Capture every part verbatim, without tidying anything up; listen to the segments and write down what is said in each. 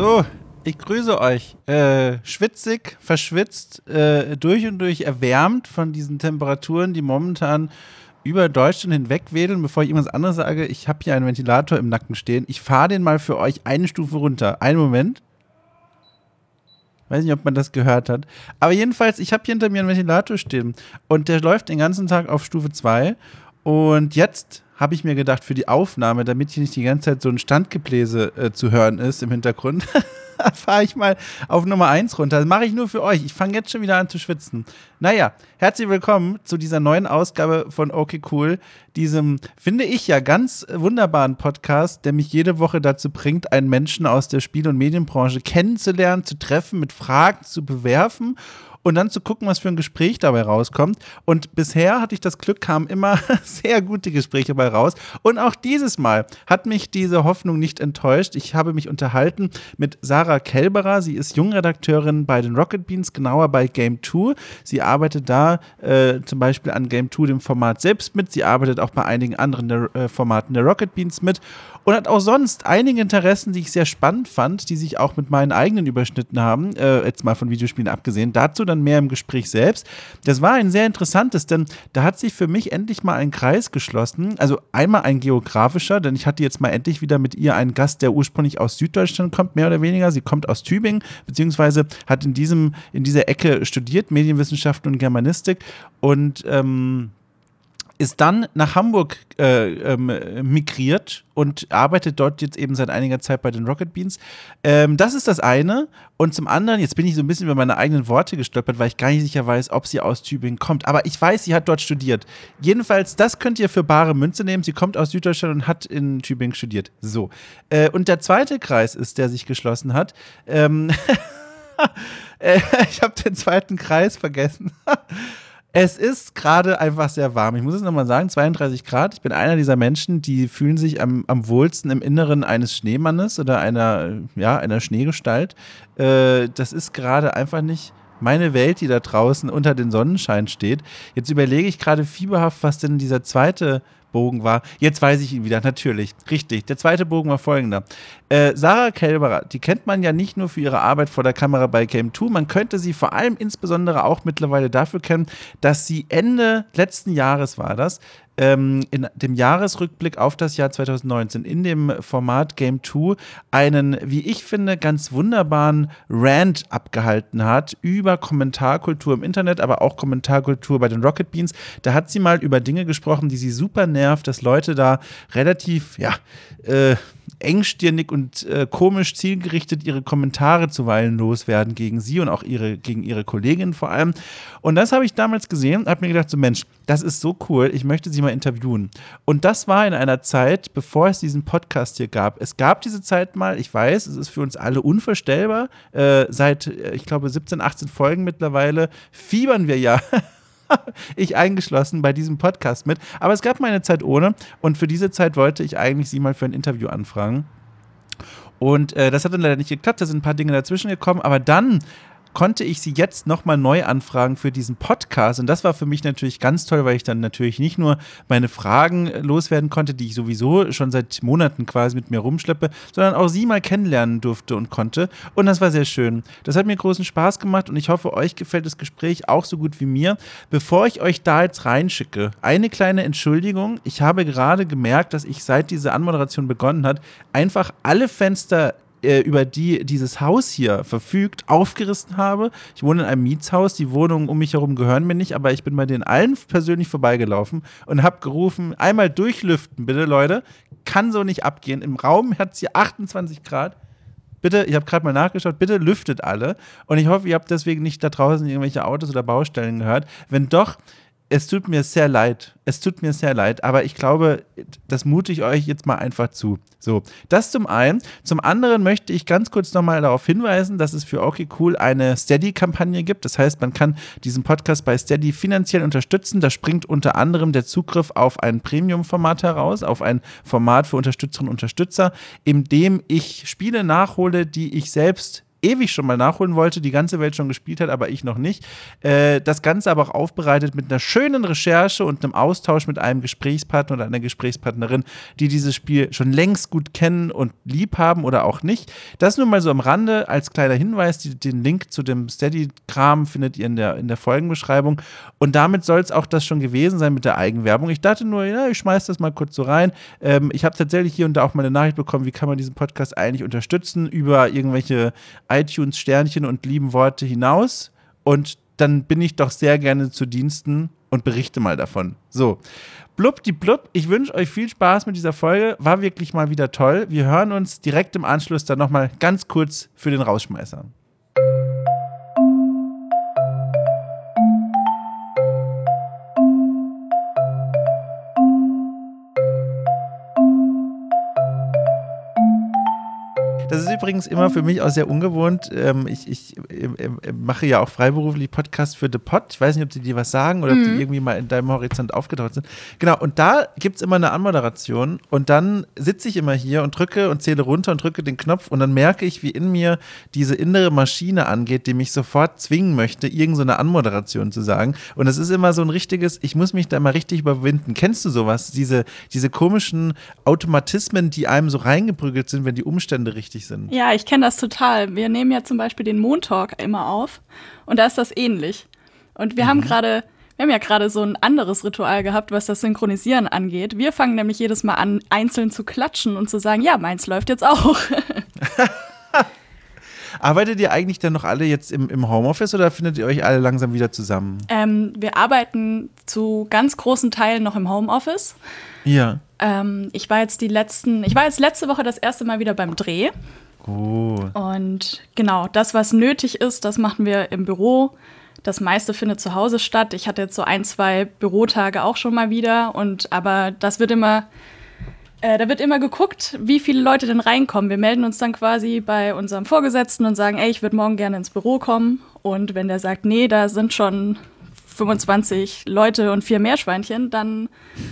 So, ich grüße euch. Äh, schwitzig, verschwitzt, äh, durch und durch erwärmt von diesen Temperaturen, die momentan über Deutschland hinweg wedeln. Bevor ich irgendwas anderes sage, ich habe hier einen Ventilator im Nacken stehen. Ich fahre den mal für euch eine Stufe runter. Einen Moment. Weiß nicht, ob man das gehört hat. Aber jedenfalls, ich habe hier hinter mir einen Ventilator stehen. Und der läuft den ganzen Tag auf Stufe zwei. Und jetzt habe ich mir gedacht, für die Aufnahme, damit hier nicht die ganze Zeit so ein Standgebläse äh, zu hören ist im Hintergrund, fahre ich mal auf Nummer eins runter. Das mache ich nur für euch. Ich fange jetzt schon wieder an zu schwitzen. Naja, herzlich willkommen zu dieser neuen Ausgabe von Okay Cool, diesem, finde ich ja, ganz wunderbaren Podcast, der mich jede Woche dazu bringt, einen Menschen aus der Spiel- und Medienbranche kennenzulernen, zu treffen, mit Fragen zu bewerfen und dann zu gucken, was für ein Gespräch dabei rauskommt. Und bisher hatte ich das Glück, kamen immer sehr gute Gespräche dabei raus. Und auch dieses Mal hat mich diese Hoffnung nicht enttäuscht. Ich habe mich unterhalten mit Sarah Kelberer. Sie ist Jungredakteurin bei den Rocket Beans, genauer bei Game two. Sie arbeitet da äh, zum Beispiel an Game two, dem Format selbst mit. Sie arbeitet auch bei einigen anderen der, äh, Formaten der Rocket Beans mit. Und hat auch sonst einige Interessen, die ich sehr spannend fand, die sich auch mit meinen eigenen überschnitten haben, äh, jetzt mal von Videospielen abgesehen. Dazu dann mehr im Gespräch selbst. Das war ein sehr interessantes, denn da hat sich für mich endlich mal ein Kreis geschlossen. Also einmal ein geografischer, denn ich hatte jetzt mal endlich wieder mit ihr einen Gast, der ursprünglich aus Süddeutschland kommt, mehr oder weniger. Sie kommt aus Tübingen, beziehungsweise hat in diesem, in dieser Ecke studiert, Medienwissenschaften und Germanistik und ähm, ist dann nach Hamburg äh, ähm, migriert und arbeitet dort jetzt eben seit einiger Zeit bei den Rocket Beans. Ähm, das ist das eine. Und zum anderen, jetzt bin ich so ein bisschen über meine eigenen Worte gestolpert, weil ich gar nicht sicher weiß, ob sie aus Tübingen kommt. Aber ich weiß, sie hat dort studiert. Jedenfalls, das könnt ihr für bare Münze nehmen. Sie kommt aus Süddeutschland und hat in Tübingen studiert. So. Äh, und der zweite Kreis ist, der sich geschlossen hat. Ähm äh, ich habe den zweiten Kreis vergessen. Es ist gerade einfach sehr warm. Ich muss es nochmal sagen, zweiunddreißig Grad. Ich bin einer dieser Menschen, die fühlen sich am, am wohlsten im Inneren eines Schneemannes oder einer, ja, einer Schneegestalt. Äh, das ist gerade einfach nicht meine Welt, die da draußen unter den Sonnenschein steht. Jetzt überlege ich gerade fieberhaft, was denn dieser zweite Bogen war. Jetzt weiß ich ihn wieder, natürlich. Richtig. Der zweite Bogen war folgender. Äh, Sarah Kelberer, die kennt man ja nicht nur für ihre Arbeit vor der Kamera bei Game two, man könnte sie vor allem insbesondere auch mittlerweile dafür kennen, dass sie Ende letzten Jahres war das, ähm, in dem Jahresrückblick auf das Jahr zwanzig neunzehn in dem Format Game two einen, wie ich finde, ganz wunderbaren Rant abgehalten hat über Kommentarkultur im Internet, aber auch Kommentarkultur bei den Rocket Beans. Da hat sie mal über Dinge gesprochen, die sie super nervt, dass Leute da relativ, ja, äh, engstirnig und äh, komisch zielgerichtet ihre Kommentare zuweilen loswerden gegen sie und auch ihre, gegen ihre Kolleginnen vor allem. Und das habe ich damals gesehen und habe mir gedacht, so Mensch, das ist so cool, ich möchte sie mal interviewen. Und das war in einer Zeit, bevor es diesen Podcast hier gab. Es gab diese Zeit mal, ich weiß, es ist für uns alle unvorstellbar, äh, seit, ich glaube, siebzehn, achtzehn Folgen mittlerweile fiebern wir ja ich eingeschlossen bei diesem Podcast mit. Aber es gab mal eine Zeit ohne und für diese Zeit wollte ich eigentlich sie mal für ein Interview anfragen. Und äh, das hat dann leider nicht geklappt, da sind ein paar Dinge dazwischen gekommen, aber dann konnte ich sie jetzt nochmal neu anfragen für diesen Podcast. Und das war für mich natürlich ganz toll, weil ich dann natürlich nicht nur meine Fragen loswerden konnte, die ich sowieso schon seit Monaten quasi mit mir rumschleppe, sondern auch sie mal kennenlernen durfte und konnte. Und das war sehr schön. Das hat mir großen Spaß gemacht und ich hoffe, euch gefällt das Gespräch auch so gut wie mir. Bevor ich euch da jetzt reinschicke, eine kleine Entschuldigung. Ich habe gerade gemerkt, dass ich, seit diese Anmoderation begonnen hat, einfach alle Fenster, über die dieses Haus hier verfügt, aufgerissen habe. Ich wohne in einem Mietshaus, die Wohnungen um mich herum gehören mir nicht, aber ich bin bei denen allen persönlich vorbeigelaufen und habe gerufen, einmal durchlüften, bitte Leute, kann so nicht abgehen. Im Raum hat es hier achtundzwanzig Grad. Bitte, ich habe gerade mal nachgeschaut, bitte lüftet alle. Und ich hoffe, ihr habt deswegen nicht da draußen irgendwelche Autos oder Baustellen gehört. Wenn doch, es tut mir sehr leid. Es tut mir sehr leid, aber ich glaube, das mute ich euch jetzt mal einfach zu. So, das zum einen. Zum anderen möchte ich ganz kurz nochmal darauf hinweisen, dass es für Okay Cool eine Steady-Kampagne gibt. Das heißt, man kann diesen Podcast bei Steady finanziell unterstützen. Da springt unter anderem der Zugriff auf ein Premium-Format heraus, auf ein Format für Unterstützerinnen und Unterstützer, in dem ich Spiele nachhole, die ich selbst ewig schon mal nachholen wollte, die ganze Welt schon gespielt hat, aber ich noch nicht. Äh, das Ganze aber auch aufbereitet mit einer schönen Recherche und einem Austausch mit einem Gesprächspartner oder einer Gesprächspartnerin, die dieses Spiel schon längst gut kennen und lieb haben oder auch nicht. Das nur mal so am Rande als kleiner Hinweis. Die, den Link zu dem Steady-Kram findet ihr in der, in der Folgenbeschreibung. Und damit soll es auch das schon gewesen sein mit der Eigenwerbung. Ich dachte nur, ja, ich schmeiß das mal kurz so rein. Ähm, ich habe tatsächlich hier und da auch mal eine Nachricht bekommen, wie kann man diesen Podcast eigentlich unterstützen über irgendwelche iTunes-Sternchen und lieben Worte hinaus. Und dann bin ich doch sehr gerne zu Diensten und berichte mal davon. So, blub die blub. Ich wünsche euch viel Spaß mit dieser Folge. War wirklich mal wieder toll. Wir hören uns direkt im Anschluss dann nochmal ganz kurz für den Rausschmeißer. Das ist übrigens immer für mich auch sehr ungewohnt. Ähm, ich ich äh, äh, mache ja auch freiberuflich Podcasts für The Pod. Ich weiß nicht, ob die dir was sagen oder mhm. ob die irgendwie mal in deinem Horizont aufgetaucht sind. Genau, und da gibt es immer eine Anmoderation und dann sitze ich immer hier und drücke und zähle runter und drücke den Knopf und dann merke ich, wie in mir diese innere Maschine angeht, die mich sofort zwingen möchte, irgend so eine Anmoderation zu sagen. Und es ist immer so ein richtiges, ich muss mich da mal richtig überwinden. Kennst du sowas? Diese, diese komischen Automatismen, die einem so reingeprügelt sind, wenn die Umstände richtig sind. Ja, ich kenne das total. Wir nehmen ja zum Beispiel den Montalk immer auf und da ist das ähnlich. Und wir mhm. haben gerade, wir haben ja gerade so ein anderes Ritual gehabt, was das Synchronisieren angeht. Wir fangen nämlich jedes Mal an, einzeln zu klatschen und zu sagen, ja, meins läuft jetzt auch. Arbeitet ihr eigentlich dann noch alle jetzt im, im Homeoffice oder findet ihr euch alle langsam wieder zusammen? Ähm, wir arbeiten zu ganz großen Teilen noch im Homeoffice. Ja. Ähm, ich war jetzt die letzten, ich war jetzt letzte Woche das erste Mal wieder beim Dreh. Oh. Und genau, das, was nötig ist, das machen wir im Büro. Das meiste findet zu Hause statt. Ich hatte jetzt so ein, zwei Bürotage auch schon mal wieder. Und aber das wird immer, äh, da wird immer geguckt, wie viele Leute denn reinkommen. Wir melden uns dann quasi bei unserem Vorgesetzten und sagen, ey, ich würde morgen gerne ins Büro kommen. Und wenn der sagt, nee, da sind schon fünfundzwanzig Leute und vier Meerschweinchen, dann,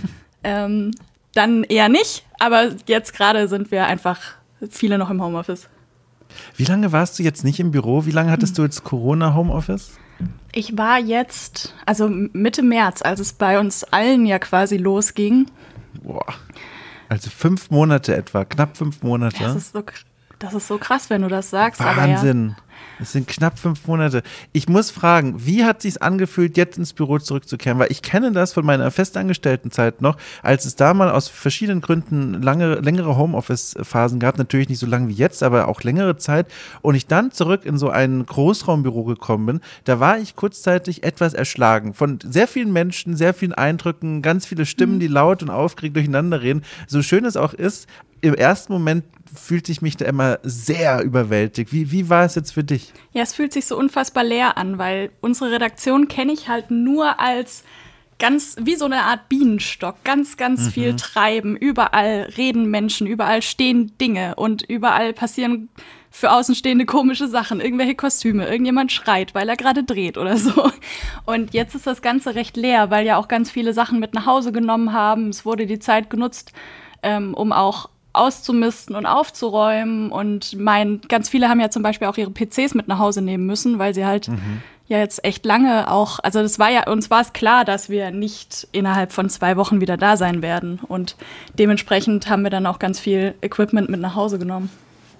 ähm, dann eher nicht. Aber jetzt gerade sind wir einfach viele noch im Homeoffice. Wie lange warst du jetzt nicht im Büro? Wie lange hattest du jetzt Corona-Homeoffice? Ich war jetzt, also Mitte März, als es bei uns allen ja quasi losging. Boah, also fünf Monate etwa, knapp fünf Monate. Das ist so, das ist so krass, wenn du das sagst. Wahnsinn. Aber ja. Es sind knapp fünf Monate. Ich muss fragen, wie hat es sich angefühlt, jetzt ins Büro zurückzukehren? Weil ich kenne das von meiner Festangestelltenzeit noch, als es da mal aus verschiedenen Gründen lange, längere Homeoffice-Phasen gab. Natürlich nicht so lange wie jetzt, aber auch längere Zeit. Und ich dann zurück in so ein Großraumbüro gekommen bin, da war ich kurzzeitig etwas erschlagen. Von sehr vielen Menschen, sehr vielen Eindrücken, ganz viele Stimmen, die laut und aufgeregt durcheinander reden. So schön es auch ist, im ersten Moment fühlte ich mich da immer sehr überwältigt. Wie, wie war es jetzt für dich? Ja, es fühlt sich so unfassbar leer an, weil unsere Redaktion kenne ich halt nur als ganz, wie so eine Art Bienenstock. Ganz, ganz mhm. viel Treiben. Überall reden Menschen, überall stehen Dinge und überall passieren für Außenstehende komische Sachen. Irgendwelche Kostüme, irgendjemand schreit, weil er gerade dreht oder so. Und jetzt ist das Ganze recht leer, weil ja auch ganz viele Sachen mit nach Hause genommen haben. Es wurde die Zeit genutzt, ähm, um auch auszumisten und aufzuräumen und mein, ganz viele haben ja zum Beispiel auch ihre P Cs mit nach Hause nehmen müssen, weil sie halt mhm. ja jetzt echt lange auch, also das war ja, uns war es klar, dass wir nicht innerhalb von zwei Wochen wieder da sein werden und dementsprechend haben wir dann auch ganz viel Equipment mit nach Hause genommen.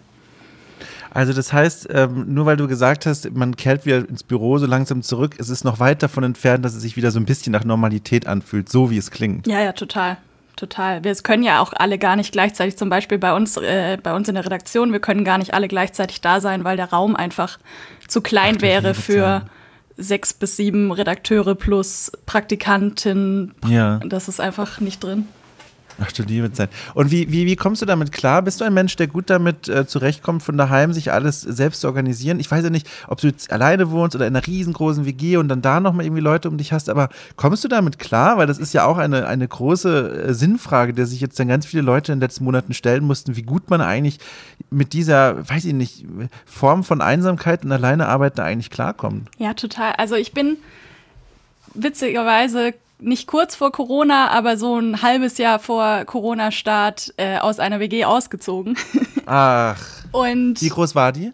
Also das heißt, ähm, nur weil du gesagt hast, man kehrt wieder ins Büro so langsam zurück, es ist noch weit davon entfernt, dass es sich wieder so ein bisschen nach Normalität anfühlt, so wie es klingt. Ja, ja, total. Total. Wir können ja auch alle gar nicht gleichzeitig, zum Beispiel bei uns, äh, bei uns in der Redaktion, wir können gar nicht alle gleichzeitig da sein, weil der Raum einfach zu klein Ach, wäre für sechs bis sieben Redakteure plus Praktikantin. Ja. Das ist einfach nicht drin. Ach du liebe Zeit. Und wie, wie, wie kommst du damit klar? Bist du ein Mensch, der gut damit äh, zurechtkommt, von daheim sich alles selbst zu organisieren? Ich weiß ja nicht, ob du jetzt alleine wohnst oder in einer riesengroßen W G und dann da nochmal irgendwie Leute um dich hast, aber kommst du damit klar? Weil das ist ja auch eine, eine große äh, Sinnfrage, der sich jetzt dann ganz viele Leute in den letzten Monaten stellen mussten, wie gut man eigentlich mit dieser, weiß ich nicht, Form von Einsamkeit und Alleinearbeit eigentlich klarkommt. Ja, total. Also ich bin witzigerweise nicht kurz vor Corona, aber so ein halbes Jahr vor Corona-Start äh, aus einer W G ausgezogen. Ach. Und wie groß war die?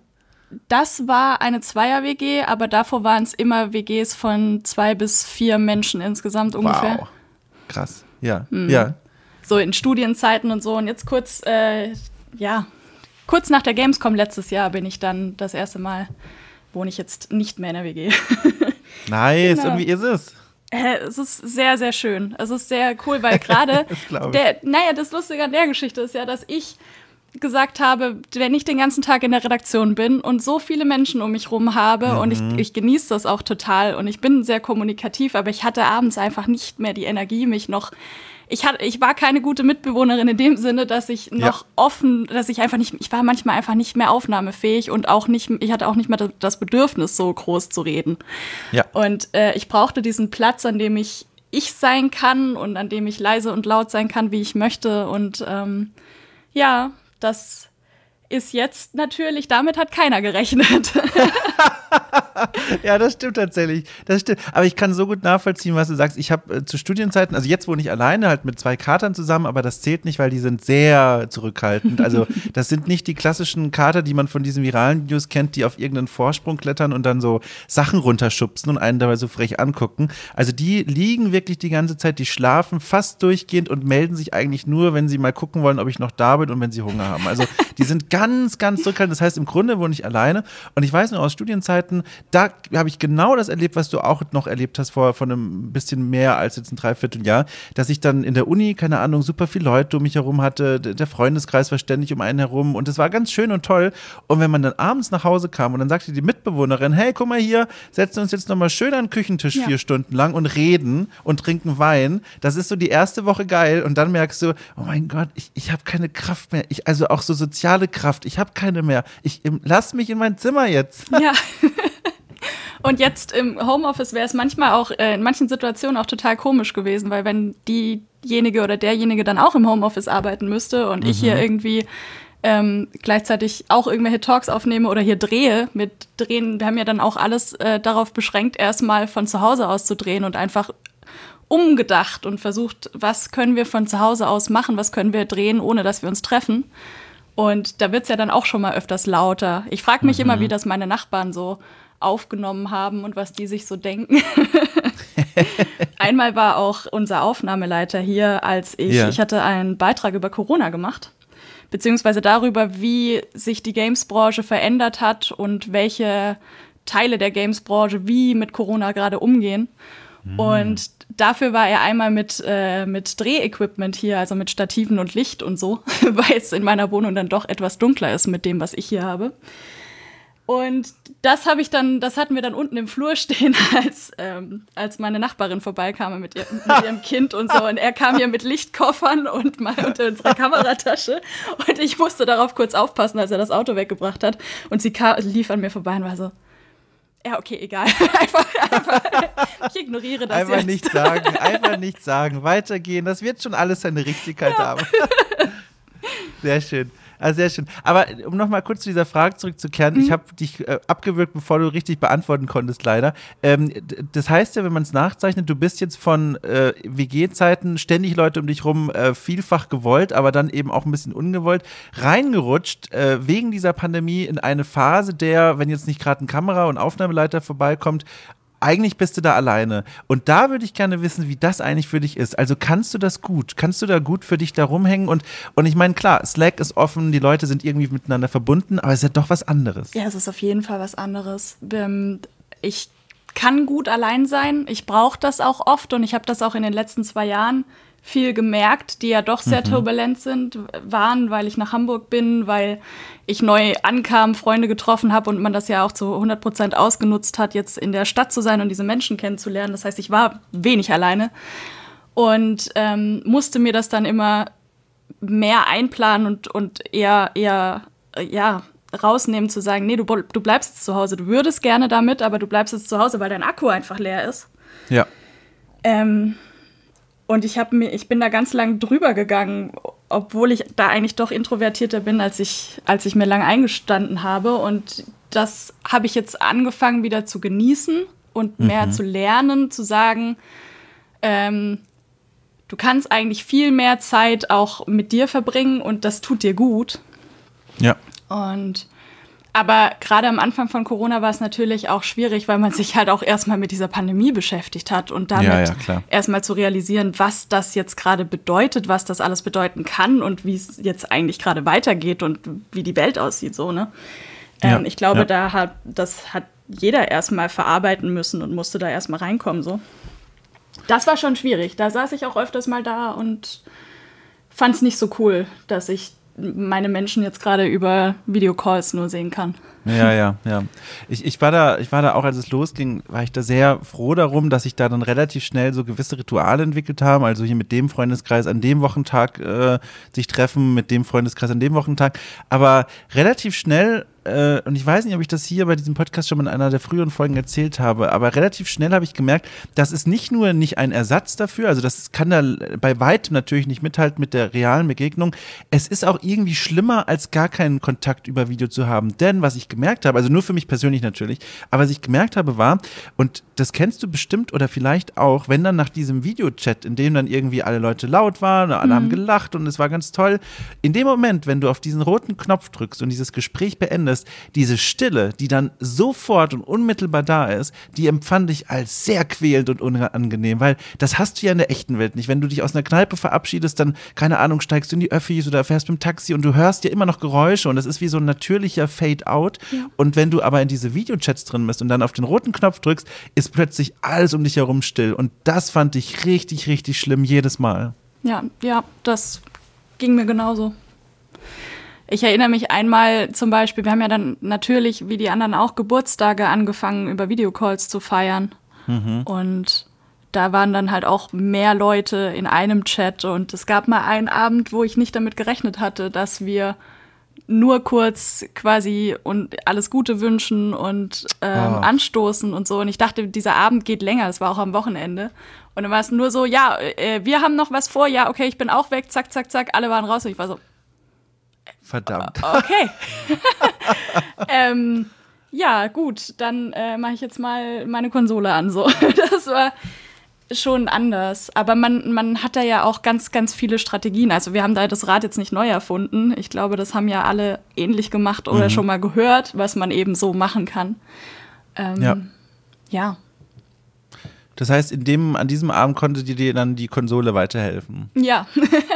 das war eine Zweier-W G, aber davor waren es immer W Gs von zwei bis vier Menschen insgesamt ungefähr. Wow, krass, ja, hm. ja. So in Studienzeiten und so. Und jetzt kurz, äh, ja, kurz nach der Gamescom letztes Jahr bin ich dann das erste Mal, wohne ich jetzt nicht mehr in der W G. Nice, genau. Und wie ist es? Äh, es ist sehr, sehr schön. Es ist sehr cool, weil gerade, der, naja, das Lustige an der Geschichte ist ja, dass ich gesagt habe, wenn ich den ganzen Tag in der Redaktion bin und so viele Menschen um mich rum habe mhm. und ich, ich genieße das auch total und ich bin sehr kommunikativ, aber ich hatte abends einfach nicht mehr die Energie, mich noch Ich, hatte, ich war keine gute Mitbewohnerin in dem Sinne, dass ich noch ja. offen, dass ich einfach nicht, ich war manchmal einfach nicht mehr aufnahmefähig und auch nicht, ich hatte auch nicht mehr das Bedürfnis, so groß zu reden. Ja. Und äh, ich brauchte diesen Platz, an dem ich ich sein kann und an dem ich leise und laut sein kann, wie ich möchte. Und ähm, ja, das ist jetzt natürlich, damit hat keiner gerechnet. Ja, das stimmt tatsächlich. Das stimmt. Aber ich kann so gut nachvollziehen, was du sagst. Ich habe äh, zu Studienzeiten, also jetzt wohne ich alleine, halt mit zwei Katern zusammen, aber das zählt nicht, weil die sind sehr zurückhaltend. Also das sind nicht die klassischen Kater, die man von diesen viralen Videos kennt, die auf irgendeinen Vorsprung klettern und dann so Sachen runterschubsen und einen dabei so frech angucken. Also die liegen wirklich die ganze Zeit, die schlafen fast durchgehend und melden sich eigentlich nur, wenn sie mal gucken wollen, ob ich noch da bin und wenn sie Hunger haben. Also die sind ganz, ganz zurückhaltend. Das heißt, im Grunde wohne ich alleine. Und ich weiß noch aus Studienzeiten, da habe ich genau das erlebt, was du auch noch erlebt hast vor, vor einem bisschen mehr als jetzt ein Dreivierteljahr, dass ich dann in der Uni, keine Ahnung, super viele Leute um mich herum hatte, der Freundeskreis war ständig um einen herum und es war ganz schön und toll. Und wenn man dann abends nach Hause kam und dann sagte die Mitbewohnerin, hey, guck mal hier, setzen uns jetzt nochmal schön an den Küchentisch ja. vier Stunden lang und reden und trinken Wein, das ist so die erste Woche geil und dann merkst du, oh mein Gott, ich, ich habe keine Kraft mehr, ich, also auch so soziale Kraft, ich habe keine mehr, ich lass mich in mein Zimmer jetzt. Ja. Und jetzt im Homeoffice wäre es manchmal auch, äh, in manchen Situationen auch total komisch gewesen, weil wenn diejenige oder derjenige dann auch im Homeoffice arbeiten müsste und mhm. ich hier irgendwie ähm, gleichzeitig auch irgendwelche Talks aufnehme oder hier drehe, mit drehen, wir haben ja dann auch alles äh, darauf beschränkt, erstmal von zu Hause aus zu drehen und einfach umgedacht und versucht, was können wir von zu Hause aus machen, was können wir drehen, ohne dass wir uns treffen. Und da wird es ja dann auch schon mal öfters lauter. Ich frage mich mhm. immer, wie das meine Nachbarn so aufgenommen haben und was die sich so denken. Einmal war auch unser Aufnahmeleiter hier, als ich, ja. ich hatte einen Beitrag über Corona gemacht, beziehungsweise darüber, wie sich die Games-Branche verändert hat und welche Teile der Games-Branche wie mit Corona gerade umgehen. Mhm. Und dafür war er einmal mit, äh, mit Drehequipment hier, also mit Stativen und Licht und so, weil es in meiner Wohnung dann doch etwas dunkler ist mit dem, was ich hier habe. Und das habe ich dann, das hatten wir dann unten im Flur stehen, als, ähm, als meine Nachbarin vorbeikam mit, ihr, mit ihrem Kind und so. Und er kam hier mit Lichtkoffern und mal unter unserer Kameratasche. Und ich musste darauf kurz aufpassen, als er das Auto weggebracht hat. Und sie kam, lief an mir vorbei und war so, ja, okay, egal. einfach, einfach, ich ignoriere das Einfach jetzt. nichts sagen, einfach nichts sagen. Weitergehen, das wird schon alles seine Richtigkeit ja. haben. Sehr schön. Also sehr schön. Aber um nochmal kurz zu dieser Frage zurückzukehren, mhm. ich habe dich äh, abgewürgt, bevor du richtig beantworten konntest, leider. Ähm, d- das heißt ja, wenn man es nachzeichnet, du bist jetzt von äh, W G-Zeiten ständig Leute um dich rum, äh, vielfach gewollt, aber dann eben auch ein bisschen ungewollt, reingerutscht äh, wegen dieser Pandemie in eine Phase, der, wenn jetzt nicht gerade ein Kamera- und Aufnahmeleiter vorbeikommt, eigentlich bist du da alleine. Und da würde ich gerne wissen, wie das eigentlich für dich ist. Also kannst du das gut? Kannst du da gut für dich da rumhängen? Und, und ich meine, klar, Slack ist offen, die Leute sind irgendwie miteinander verbunden, aber es ist ja doch was anderes. Ja, es ist auf jeden Fall was anderes. Ich kann gut allein sein. Ich brauche das auch oft und ich habe das auch in den letzten zwei Jahren viel gemerkt, die ja doch sehr mhm. turbulent sind, waren, weil ich nach Hamburg bin, weil ich neu ankam, Freunde getroffen habe und man das ja auch zu hundert Prozent ausgenutzt hat, jetzt in der Stadt zu sein und diese Menschen kennenzulernen. Das heißt, ich war wenig alleine und ähm, musste mir das dann immer mehr einplanen und, und eher, eher ja, rausnehmen, zu sagen, nee, du, du bleibst jetzt zu Hause. Du würdest gerne damit, aber du bleibst jetzt zu Hause, weil dein Akku einfach leer ist. Ja. Ähm, Und ich, hab mir, ich bin da ganz lang drüber gegangen, obwohl ich da eigentlich doch introvertierter bin, als ich, als ich mir lang eingestanden habe. Und das habe ich jetzt angefangen wieder zu genießen und mehr mhm. zu lernen, zu sagen, ähm, du kannst eigentlich viel mehr Zeit auch mit dir verbringen und das tut dir gut. Ja. Und Aber gerade am Anfang von Corona war es natürlich auch schwierig, weil man sich halt auch erstmal mit dieser Pandemie beschäftigt hat und damit ja, ja, erstmal zu realisieren, was das jetzt gerade bedeutet, was das alles bedeuten kann und wie es jetzt eigentlich gerade weitergeht und wie die Welt aussieht, so, ne? Ja, ähm, ich glaube, ja. da hat, das hat jeder erstmal verarbeiten müssen und musste da erstmal reinkommen, so. Das war schon schwierig. Da saß ich auch öfters mal da und fand es nicht so cool, dass ich meine Menschen jetzt gerade über Videocalls nur sehen kann. Ja, ja, ja. Ich, ich, war da, ich war da auch, als es losging, war ich da sehr froh darum, dass sich da dann relativ schnell so gewisse Rituale entwickelt haben. Also hier mit dem Freundeskreis an dem Wochentag äh, sich treffen, mit dem Freundeskreis an dem Wochentag. Aber relativ schnell, äh, und ich weiß nicht, ob ich das hier bei diesem Podcast schon mal in einer der früheren Folgen erzählt habe, aber relativ schnell habe ich gemerkt, das ist nicht nur nicht ein Ersatz dafür, also das kann da bei weitem natürlich nicht mithalten mit der realen Begegnung. Es ist auch irgendwie schlimmer, als gar keinen Kontakt über Video zu haben. Denn was ich gemerkt habe, also nur für mich persönlich natürlich, aber was ich gemerkt habe war, und das kennst du bestimmt oder vielleicht auch, wenn dann nach diesem Videochat, in dem dann irgendwie alle Leute laut waren, alle mhm. haben gelacht und es war ganz toll, in dem Moment, wenn du auf diesen roten Knopf drückst und dieses Gespräch beendest, diese Stille, die dann sofort und unmittelbar da ist, die empfand ich als sehr quälend und unangenehm, weil das hast du ja in der echten Welt nicht. Wenn du dich aus einer Kneipe verabschiedest, dann, keine Ahnung, steigst du in die Öffis oder fährst mit dem Taxi und du hörst ja immer noch Geräusche und das ist wie so ein natürlicher Fade-out. Ja. Und wenn du aber in diese Videochats drin bist und dann auf den roten Knopf drückst, ist plötzlich alles um dich herum still. Und das fand ich richtig, richtig schlimm jedes Mal. Ja, ja, das ging mir genauso. Ich erinnere mich einmal zum Beispiel, wir haben ja dann natürlich, wie die anderen auch, Geburtstage angefangen, über Videocalls zu feiern. Mhm. Und da waren dann halt auch mehr Leute in einem Chat. Und es gab mal einen Abend, wo ich nicht damit gerechnet hatte, dass wir nur kurz quasi und alles Gute wünschen und ähm, oh. anstoßen und so. Und ich dachte, dieser Abend geht länger, das war auch am Wochenende. Und dann war es nur so, ja, äh, wir haben noch was vor, ja, okay, ich bin auch weg, zack, zack, zack, alle waren raus. Und ich war so, verdammt. Okay. ähm, ja, gut, dann äh, mache ich jetzt mal meine Konsole an. So. Das war schon anders. Aber man, man hat da ja auch ganz, ganz viele Strategien. Also wir haben da das Rad jetzt nicht neu erfunden. Ich glaube, das haben ja alle ähnlich gemacht oder mhm. schon mal gehört, was man eben so machen kann. Ähm, ja. ja. Das heißt, in dem, an diesem Abend konnte dir dann die Konsole weiterhelfen? Ja.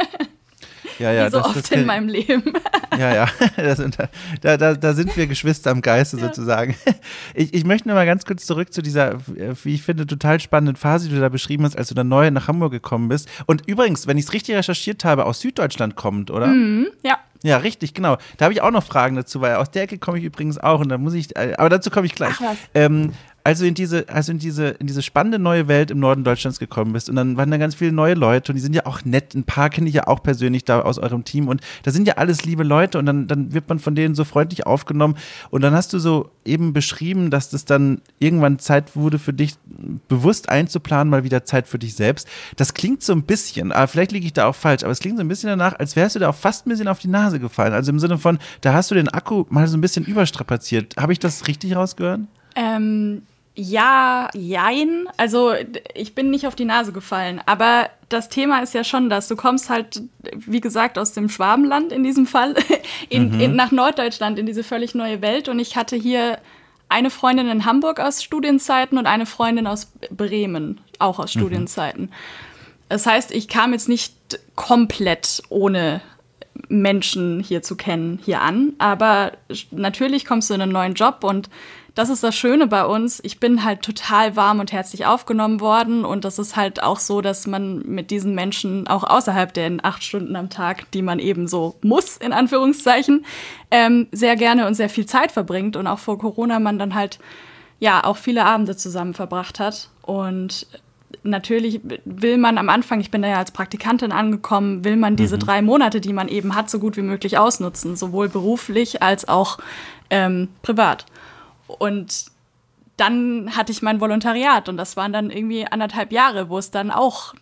Ja, ja, Wie so das, oft das in meinem Leben. Ja, ja, das sind, da, da, da sind wir Geschwister am Geiste ja. sozusagen. Ich, ich möchte nur mal ganz kurz zurück zu dieser, wie ich finde, total spannenden Phase, die du da beschrieben hast, als du dann neu nach Hamburg gekommen bist. Und übrigens, wenn ich es richtig recherchiert habe, aus Süddeutschland kommt, oder? Mhm, ja. Ja, richtig, genau. Da habe ich auch noch Fragen dazu, weil aus der Ecke komme ich übrigens auch und da muss ich, aber dazu komme ich gleich. Ach was. Ähm, also in diese, also in diese, in diese spannende neue Welt im Norden Deutschlands gekommen bist und dann waren da ganz viele neue Leute und die sind ja auch nett, ein paar kenne ich ja auch persönlich da aus eurem Team und da sind ja alles liebe Leute und dann, dann wird man von denen so freundlich aufgenommen und dann hast du so eben beschrieben, dass das dann irgendwann Zeit wurde für dich bewusst einzuplanen, mal wieder Zeit für dich selbst. Das klingt so ein bisschen, aber vielleicht liege ich da auch falsch, aber es klingt so ein bisschen danach, als wärst du da auch fast ein bisschen auf die Nase gefallen, also im Sinne von, da hast du den Akku mal so ein bisschen überstrapaziert. Habe ich das richtig rausgehört? Ähm, ja, jein. Also ich bin nicht auf die Nase gefallen, aber das Thema ist ja schon das. Du kommst halt, wie gesagt, aus dem Schwabenland in diesem Fall, in, mhm. in, nach Norddeutschland, in diese völlig neue Welt. Und ich hatte hier eine Freundin in Hamburg aus Studienzeiten und eine Freundin aus Bremen, auch aus mhm. Studienzeiten. Das heißt, ich kam jetzt nicht komplett ohne Menschen hier zu kennen, hier an. Aber natürlich kommst du in einen neuen Job und das ist das Schöne bei uns. Ich bin halt total warm und herzlich aufgenommen worden und das ist halt auch so, dass man mit diesen Menschen auch außerhalb der acht Stunden am Tag, die man eben so muss, in Anführungszeichen, ähm, sehr gerne und sehr viel Zeit verbringt und auch vor Corona man dann halt ja auch viele Abende zusammen verbracht hat und natürlich will man am Anfang, ich bin da ja als Praktikantin angekommen, will man diese mhm. drei Monate, die man eben hat, so gut wie möglich ausnutzen, sowohl beruflich als auch ähm, privat. Und dann hatte ich mein Volontariat und das waren dann irgendwie anderthalb Jahre, wo es dann auch,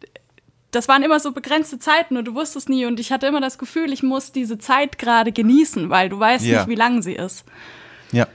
das waren immer so begrenzte Zeiten und du wusstest nie und ich hatte immer das Gefühl, ich muss diese Zeit gerade genießen, weil du weißt ja. nicht, wie lang sie ist. Ja.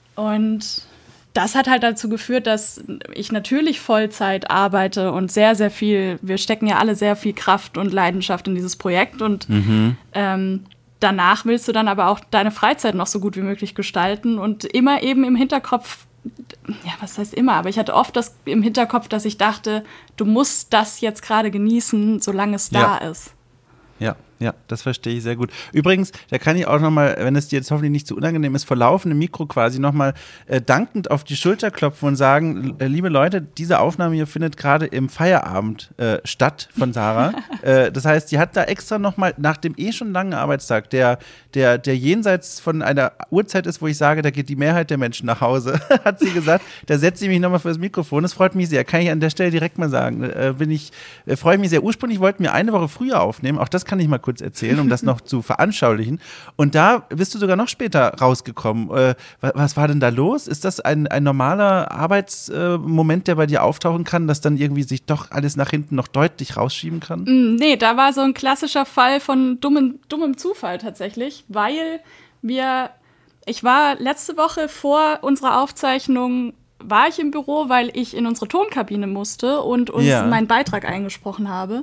Und das hat halt dazu geführt, dass ich natürlich Vollzeit arbeite und sehr, sehr viel, wir stecken ja alle sehr viel Kraft und Leidenschaft in dieses Projekt und mhm. ähm, danach willst du dann aber auch deine Freizeit noch so gut wie möglich gestalten und immer eben im Hinterkopf, ja, was heißt immer, aber ich hatte oft das im Hinterkopf, dass ich dachte, du musst das jetzt gerade genießen, solange es Ja. da ist. Ja, ja, das verstehe ich sehr gut. Übrigens, da kann ich auch nochmal, wenn es dir jetzt hoffentlich nicht zu unangenehm ist, vor laufendem Mikro quasi nochmal äh, dankend auf die Schulter klopfen und sagen, äh, liebe Leute, diese Aufnahme hier findet gerade im Feierabend äh, statt von Sarah. äh, das heißt, sie hat da extra nochmal nach dem eh schon langen Arbeitstag, der, der, der jenseits von einer Uhrzeit ist, wo ich sage, da geht die Mehrheit der Menschen nach Hause, hat sie gesagt, da setze ich mich nochmal fürs Mikrofon. Das freut mich sehr, kann ich an der Stelle direkt mal sagen. Äh, bin ich, äh, freue ich mich sehr. Ursprünglich wollten wir eine Woche früher aufnehmen, auch das kann ich mal kurz erzählen, um das noch zu veranschaulichen. Und da bist du sogar noch später rausgekommen. Äh, was, was war denn da los? Ist das ein, ein normaler Arbeitsmoment, äh, der bei dir auftauchen kann, dass dann irgendwie sich doch alles nach hinten noch deutlich rausschieben kann? Mm, nee, da war so ein klassischer Fall von dummem, dummem Zufall tatsächlich, weil wir, ich war letzte Woche vor unserer Aufzeichnung, war ich im Büro, weil ich in unsere Tonkabine musste und uns Ja. meinen Beitrag eingesprochen habe.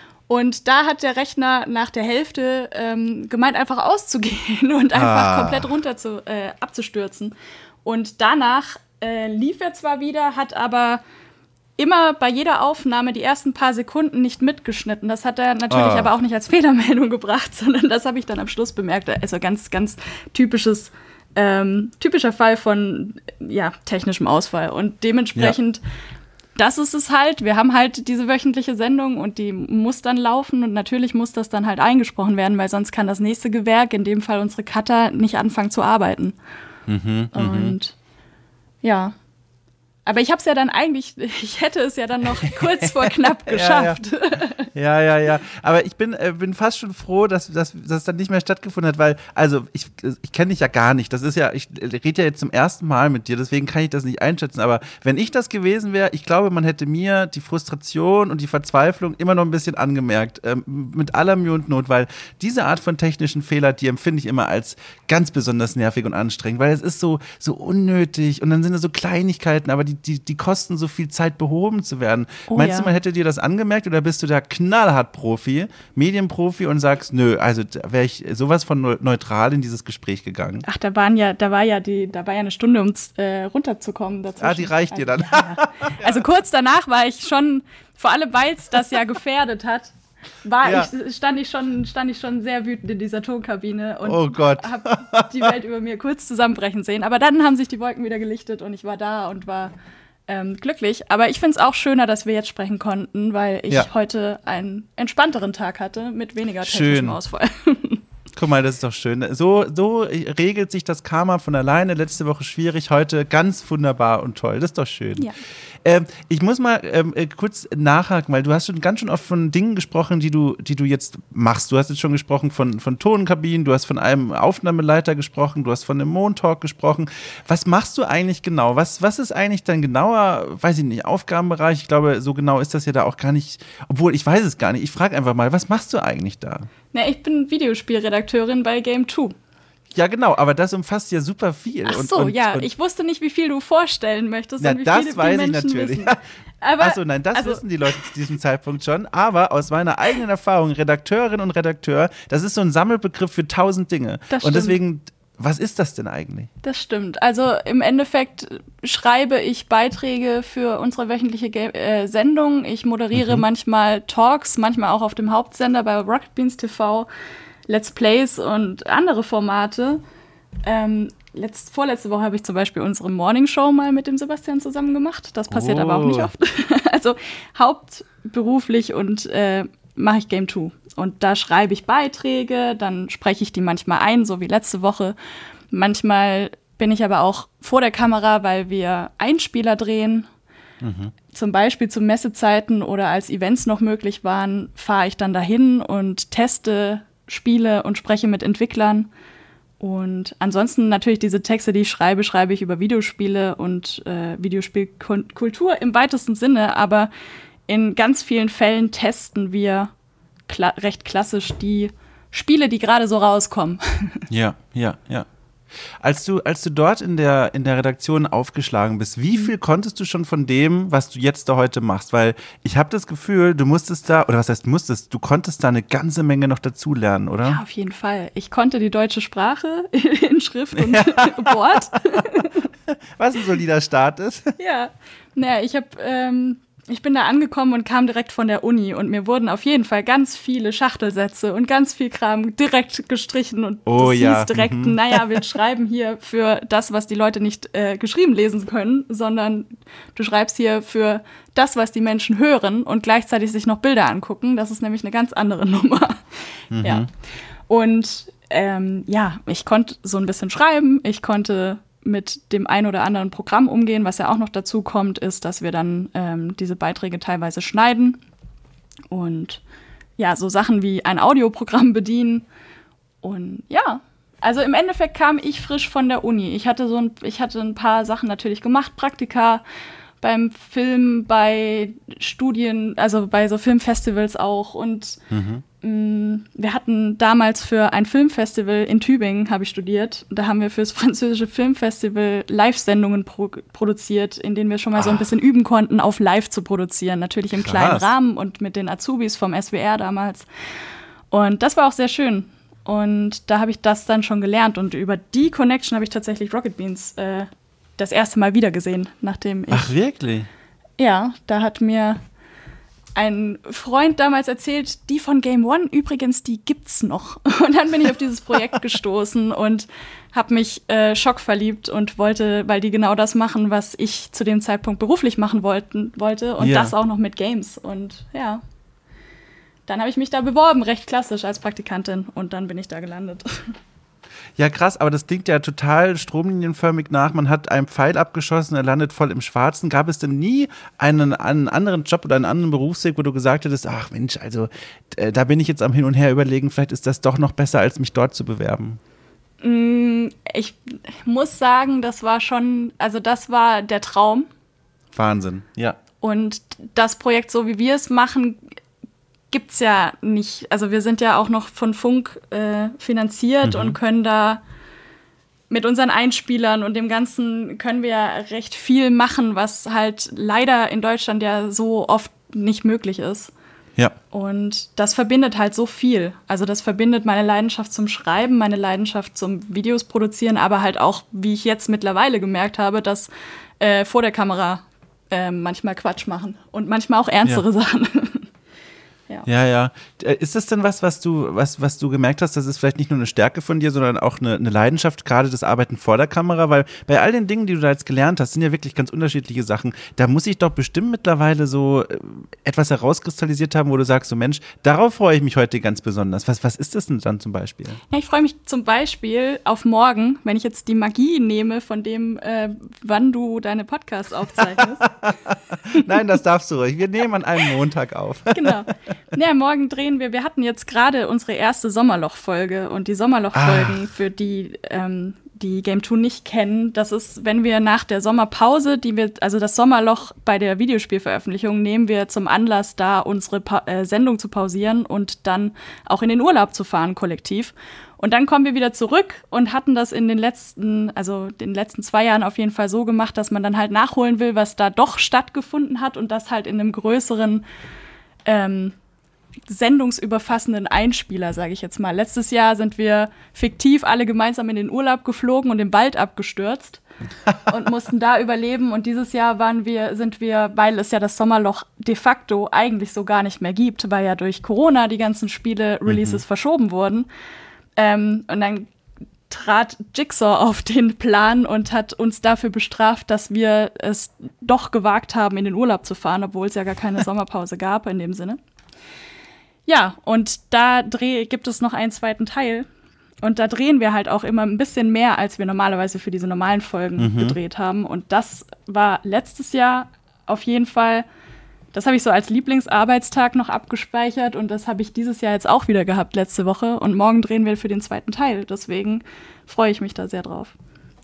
Und da hat der Rechner nach der Hälfte ähm, gemeint, einfach auszugehen und einfach Ah. komplett runter zu, äh, abzustürzen. Und danach äh, lief er zwar wieder, hat aber immer bei jeder Aufnahme die ersten paar Sekunden nicht mitgeschnitten. Das hat er natürlich Ah. aber auch nicht als Fehlermeldung gebracht, sondern das habe ich dann am Schluss bemerkt. Also ganz, ganz typisches, ähm, typischer Fall von ja, technischem Ausfall. Und dementsprechend das ist es halt. Wir haben halt diese wöchentliche Sendung und die muss dann laufen und natürlich muss das dann halt eingesprochen werden, weil sonst kann das nächste Gewerk, in dem Fall unsere Cutter, nicht anfangen zu arbeiten. Mhm, und ja. Aber ich habe es ja dann eigentlich, ich hätte es ja dann noch kurz vor knapp geschafft. Ja, ja, ja. Aber ich bin, äh, bin fast schon froh, dass, dass, dass das dann nicht mehr stattgefunden hat, weil, also ich, ich kenne dich ja gar nicht. Das ist ja, ich rede ja jetzt zum ersten Mal mit dir, deswegen kann ich das nicht einschätzen. Aber wenn ich das gewesen wäre, ich glaube, man hätte mir die Frustration und die Verzweiflung immer noch ein bisschen angemerkt. Ähm, mit aller Mühe und Not, weil diese Art von technischen Fehler, die empfinde ich immer als ganz besonders nervig und anstrengend, weil es ist so, so unnötig und dann sind es so Kleinigkeiten, aber die, die, die kosten so viel Zeit, behoben zu werden. Oh, Meinst ja. du, man hätte dir das angemerkt oder bist du da knallhart Profi, Medienprofi und sagst, nö, also wäre ich sowas von neu- neutral in dieses Gespräch gegangen? Ach, da waren ja, da war ja die, da war ja eine Stunde, um äh, runterzukommen dazwischen. Ah, die reicht dir dann. Also, ja, ja. Also kurz danach war ich schon, vor allem weil es das ja gefährdet hat, war Ja. ich, stand ich schon, stand ich schon sehr wütend in dieser Tonkabine und Oh Gott. habe die Welt über mir kurz zusammenbrechen sehen. Aber dann haben sich die Wolken wieder gelichtet und ich war da und war ähm, glücklich. Aber ich finde es auch schöner, dass wir jetzt sprechen konnten, weil ich Ja. heute einen entspannteren Tag hatte mit weniger Schön. technischem Ausfall. Guck mal, das ist doch schön. So, so regelt sich das Karma von alleine. Letzte Woche schwierig, heute ganz wunderbar und toll. Das ist doch schön. Ja. Ähm, ich muss mal ähm, äh, kurz nachhaken, weil du hast schon ganz schön oft von Dingen gesprochen, die du, die du jetzt machst. Du hast jetzt schon gesprochen von, von Tonkabinen, du hast von einem Aufnahmeleiter gesprochen, du hast von einem Montalk gesprochen. Was machst du eigentlich genau? Was, was ist eigentlich dein genauer, weiß ich nicht, Aufgabenbereich? Ich glaube, so genau ist das ja da auch gar nicht, obwohl ich weiß es gar nicht. Ich frage einfach mal, was machst du eigentlich da? Na, ich bin Videospielredakteurin bei Game zwei. Ja, genau, aber das umfasst ja super viel. Ach Und- so, und, ja, und, ich wusste nicht, wie viel du vorstellen möchtest Na, und wie das viele die weiß ich Menschen natürlich. wissen. Aber, Achso, nein, das also, wissen die Leute zu diesem Zeitpunkt schon. Aber aus meiner eigenen Erfahrung, Redakteurin und Redakteur, das ist so ein Sammelbegriff für tausend Dinge. Das und stimmt. deswegen, was ist das denn eigentlich? Das stimmt. Also im Endeffekt schreibe ich Beiträge für unsere wöchentliche Ga- äh, Sendung. Ich moderiere Mhm. manchmal Talks, manchmal auch auf dem Hauptsender bei Rocket Beans T V, Let's Plays und andere Formate. Ähm, letzt, vorletzte Woche habe ich zum Beispiel unsere Morning Show mal mit dem Sebastian zusammen gemacht. Das passiert Oh. aber auch nicht oft. Also hauptberuflich und äh, mache ich Game zwei. Und da schreibe ich Beiträge, dann spreche ich die manchmal ein, so wie letzte Woche. Manchmal bin ich aber auch vor der Kamera, weil wir Einspieler drehen. Zum Beispiel zu Messezeiten oder als Events noch möglich waren, fahre ich dann dahin und teste Spiele und spreche mit Entwicklern. Und ansonsten natürlich diese Texte, die ich schreibe, schreibe ich über Videospiele und äh, Videospielkultur im weitesten Sinne. Aber in ganz vielen Fällen testen wir kla- recht klassisch die Spiele, die gerade so rauskommen. Ja, ja, ja. Als du, als du dort in der, in der Redaktion aufgeschlagen bist, wie viel konntest du schon von dem, was du jetzt da heute machst? Weil ich habe das Gefühl, du musstest da, oder was heißt musstest, du konntest da eine ganze Menge noch dazulernen, oder? Ja, auf jeden Fall. Ich konnte die deutsche Sprache in Schrift und ja. Wort. Was ein solider Start ist. Ja, naja, ich habe... Ähm Ich bin da angekommen und kam direkt von der Uni und mir wurden auf jeden Fall ganz viele Schachtelsätze und ganz viel Kram direkt gestrichen und oh, das ja. hieß direkt, mhm. naja, wir schreiben hier für das, was die Leute nicht äh, geschrieben lesen können, sondern du schreibst hier für das, was die Menschen hören und gleichzeitig sich noch Bilder angucken. Das ist nämlich eine ganz andere Nummer. Mhm. Ja. Und ähm, ja, ich konnte so ein bisschen schreiben, ich konnte mit dem ein oder anderen Programm umgehen. Was ja auch noch dazu kommt, ist, dass wir dann ähm, diese Beiträge teilweise schneiden und ja, so Sachen wie ein Audioprogramm bedienen. Und ja, also im Endeffekt kam ich frisch von der Uni. Ich hatte so ein, ich hatte ein paar Sachen natürlich gemacht, Praktika beim Film, bei Studien, also bei so Filmfestivals auch. Und mhm. mh, wir hatten damals für ein Filmfestival in Tübingen, habe ich studiert, da haben wir fürs französische Filmfestival Live-Sendungen pro- produziert, in denen wir schon mal ah. so ein bisschen üben konnten, auf Live zu produzieren. Natürlich im Krass. kleinen Rahmen und mit den Azubis vom S W R damals. Und das war auch sehr schön. Und da habe ich das dann schon gelernt. Und über die Connection habe ich tatsächlich Rocket Beans äh, das erste Mal wieder gesehen, nachdem ich... Ach, wirklich? Ja, da hat mir ein Freund damals erzählt, die von Game One übrigens, die gibt's noch. Und dann bin ich auf dieses Projekt gestoßen und habe mich äh, schockverliebt und wollte, weil die genau das machen, was ich zu dem Zeitpunkt beruflich machen wollten, wollte. Und ja. das auch noch mit Games. Und ja, dann habe ich mich da beworben, recht klassisch als Praktikantin. Und dann bin ich da gelandet. Ja, krass, aber das klingt ja total stromlinienförmig nach. Man hat einen Pfeil abgeschossen, er landet voll im Schwarzen. Gab es denn nie einen, einen anderen Job oder einen anderen Berufsweg, wo du gesagt hättest, ach Mensch, also äh, da bin ich jetzt am Hin und Her überlegen, vielleicht ist das doch noch besser, als mich dort zu bewerben? Ich muss sagen, das war schon, also das war der Traum. Wahnsinn, ja. Und das Projekt, so wie wir es machen, gibt's ja nicht. Also wir sind ja auch noch von Funk äh, finanziert mhm. und können da mit unseren Einspielern und dem Ganzen können wir ja recht viel machen, was halt leider in Deutschland ja so oft nicht möglich ist. Ja. Und das verbindet halt so viel. Also das verbindet meine Leidenschaft zum Schreiben, meine Leidenschaft zum Videos produzieren, aber halt auch, wie ich jetzt mittlerweile gemerkt habe, dass äh, vor der Kamera äh, manchmal Quatsch machen und manchmal auch ernstere ja. Sachen. Ja. ja, ja. Ist das denn was, was du, was, was du gemerkt hast, das ist vielleicht nicht nur eine Stärke von dir, sondern auch eine, eine Leidenschaft, gerade das Arbeiten vor der Kamera? Weil bei all den Dingen, die du da jetzt gelernt hast, sind ja wirklich ganz unterschiedliche Sachen. Da muss ich doch bestimmt mittlerweile so etwas herauskristallisiert haben, wo du sagst, so Mensch, darauf freue ich mich heute ganz besonders. Was, was ist das denn dann zum Beispiel? Ja, ich freue mich zum Beispiel auf morgen, wenn ich jetzt die Magie nehme von dem, äh, wann du deine Podcasts aufzeichnest. Nein, das darfst du ruhig. Wir nehmen an einem Montag auf. Genau. Ja, morgen drehen wir, wir hatten jetzt gerade unsere erste Sommerloch-Folge und die Sommerloch-Folgen, ah. für die, ähm, die Game zwei nicht kennen, das ist, wenn wir nach der Sommerpause, die wir, also das Sommerloch bei der Videospielveröffentlichung, nehmen wir zum Anlass, da unsere pa- äh, Sendung zu pausieren und dann auch in den Urlaub zu fahren, kollektiv. Und dann kommen wir wieder zurück und hatten das in den letzten, also den letzten zwei Jahren auf jeden Fall so gemacht, dass man dann halt nachholen will, was da doch stattgefunden hat und das halt in einem größeren ähm, sendungsüberfassenden Einspieler, sage ich jetzt mal. Letztes Jahr sind wir fiktiv alle gemeinsam in den Urlaub geflogen und im Wald abgestürzt und mussten da überleben. Und dieses Jahr waren wir, sind wir, weil es ja das Sommerloch de facto eigentlich so gar nicht mehr gibt, weil ja durch Corona die ganzen Spiele-Releases mhm. verschoben wurden. Ähm, und dann trat Jigsaw auf den Plan und hat uns dafür bestraft, dass wir es doch gewagt haben, in den Urlaub zu fahren, obwohl es ja gar keine Sommerpause gab in dem Sinne. Ja, und da dreh, gibt es noch einen zweiten Teil. Und da drehen wir halt auch immer ein bisschen mehr, als wir normalerweise für diese normalen Folgen mhm. gedreht haben. Und das war letztes Jahr auf jeden Fall, das habe ich so als Lieblingsarbeitstag noch abgespeichert. Und das habe ich dieses Jahr jetzt auch wieder gehabt, letzte Woche. Und morgen drehen wir für den zweiten Teil. Deswegen freue ich mich da sehr drauf.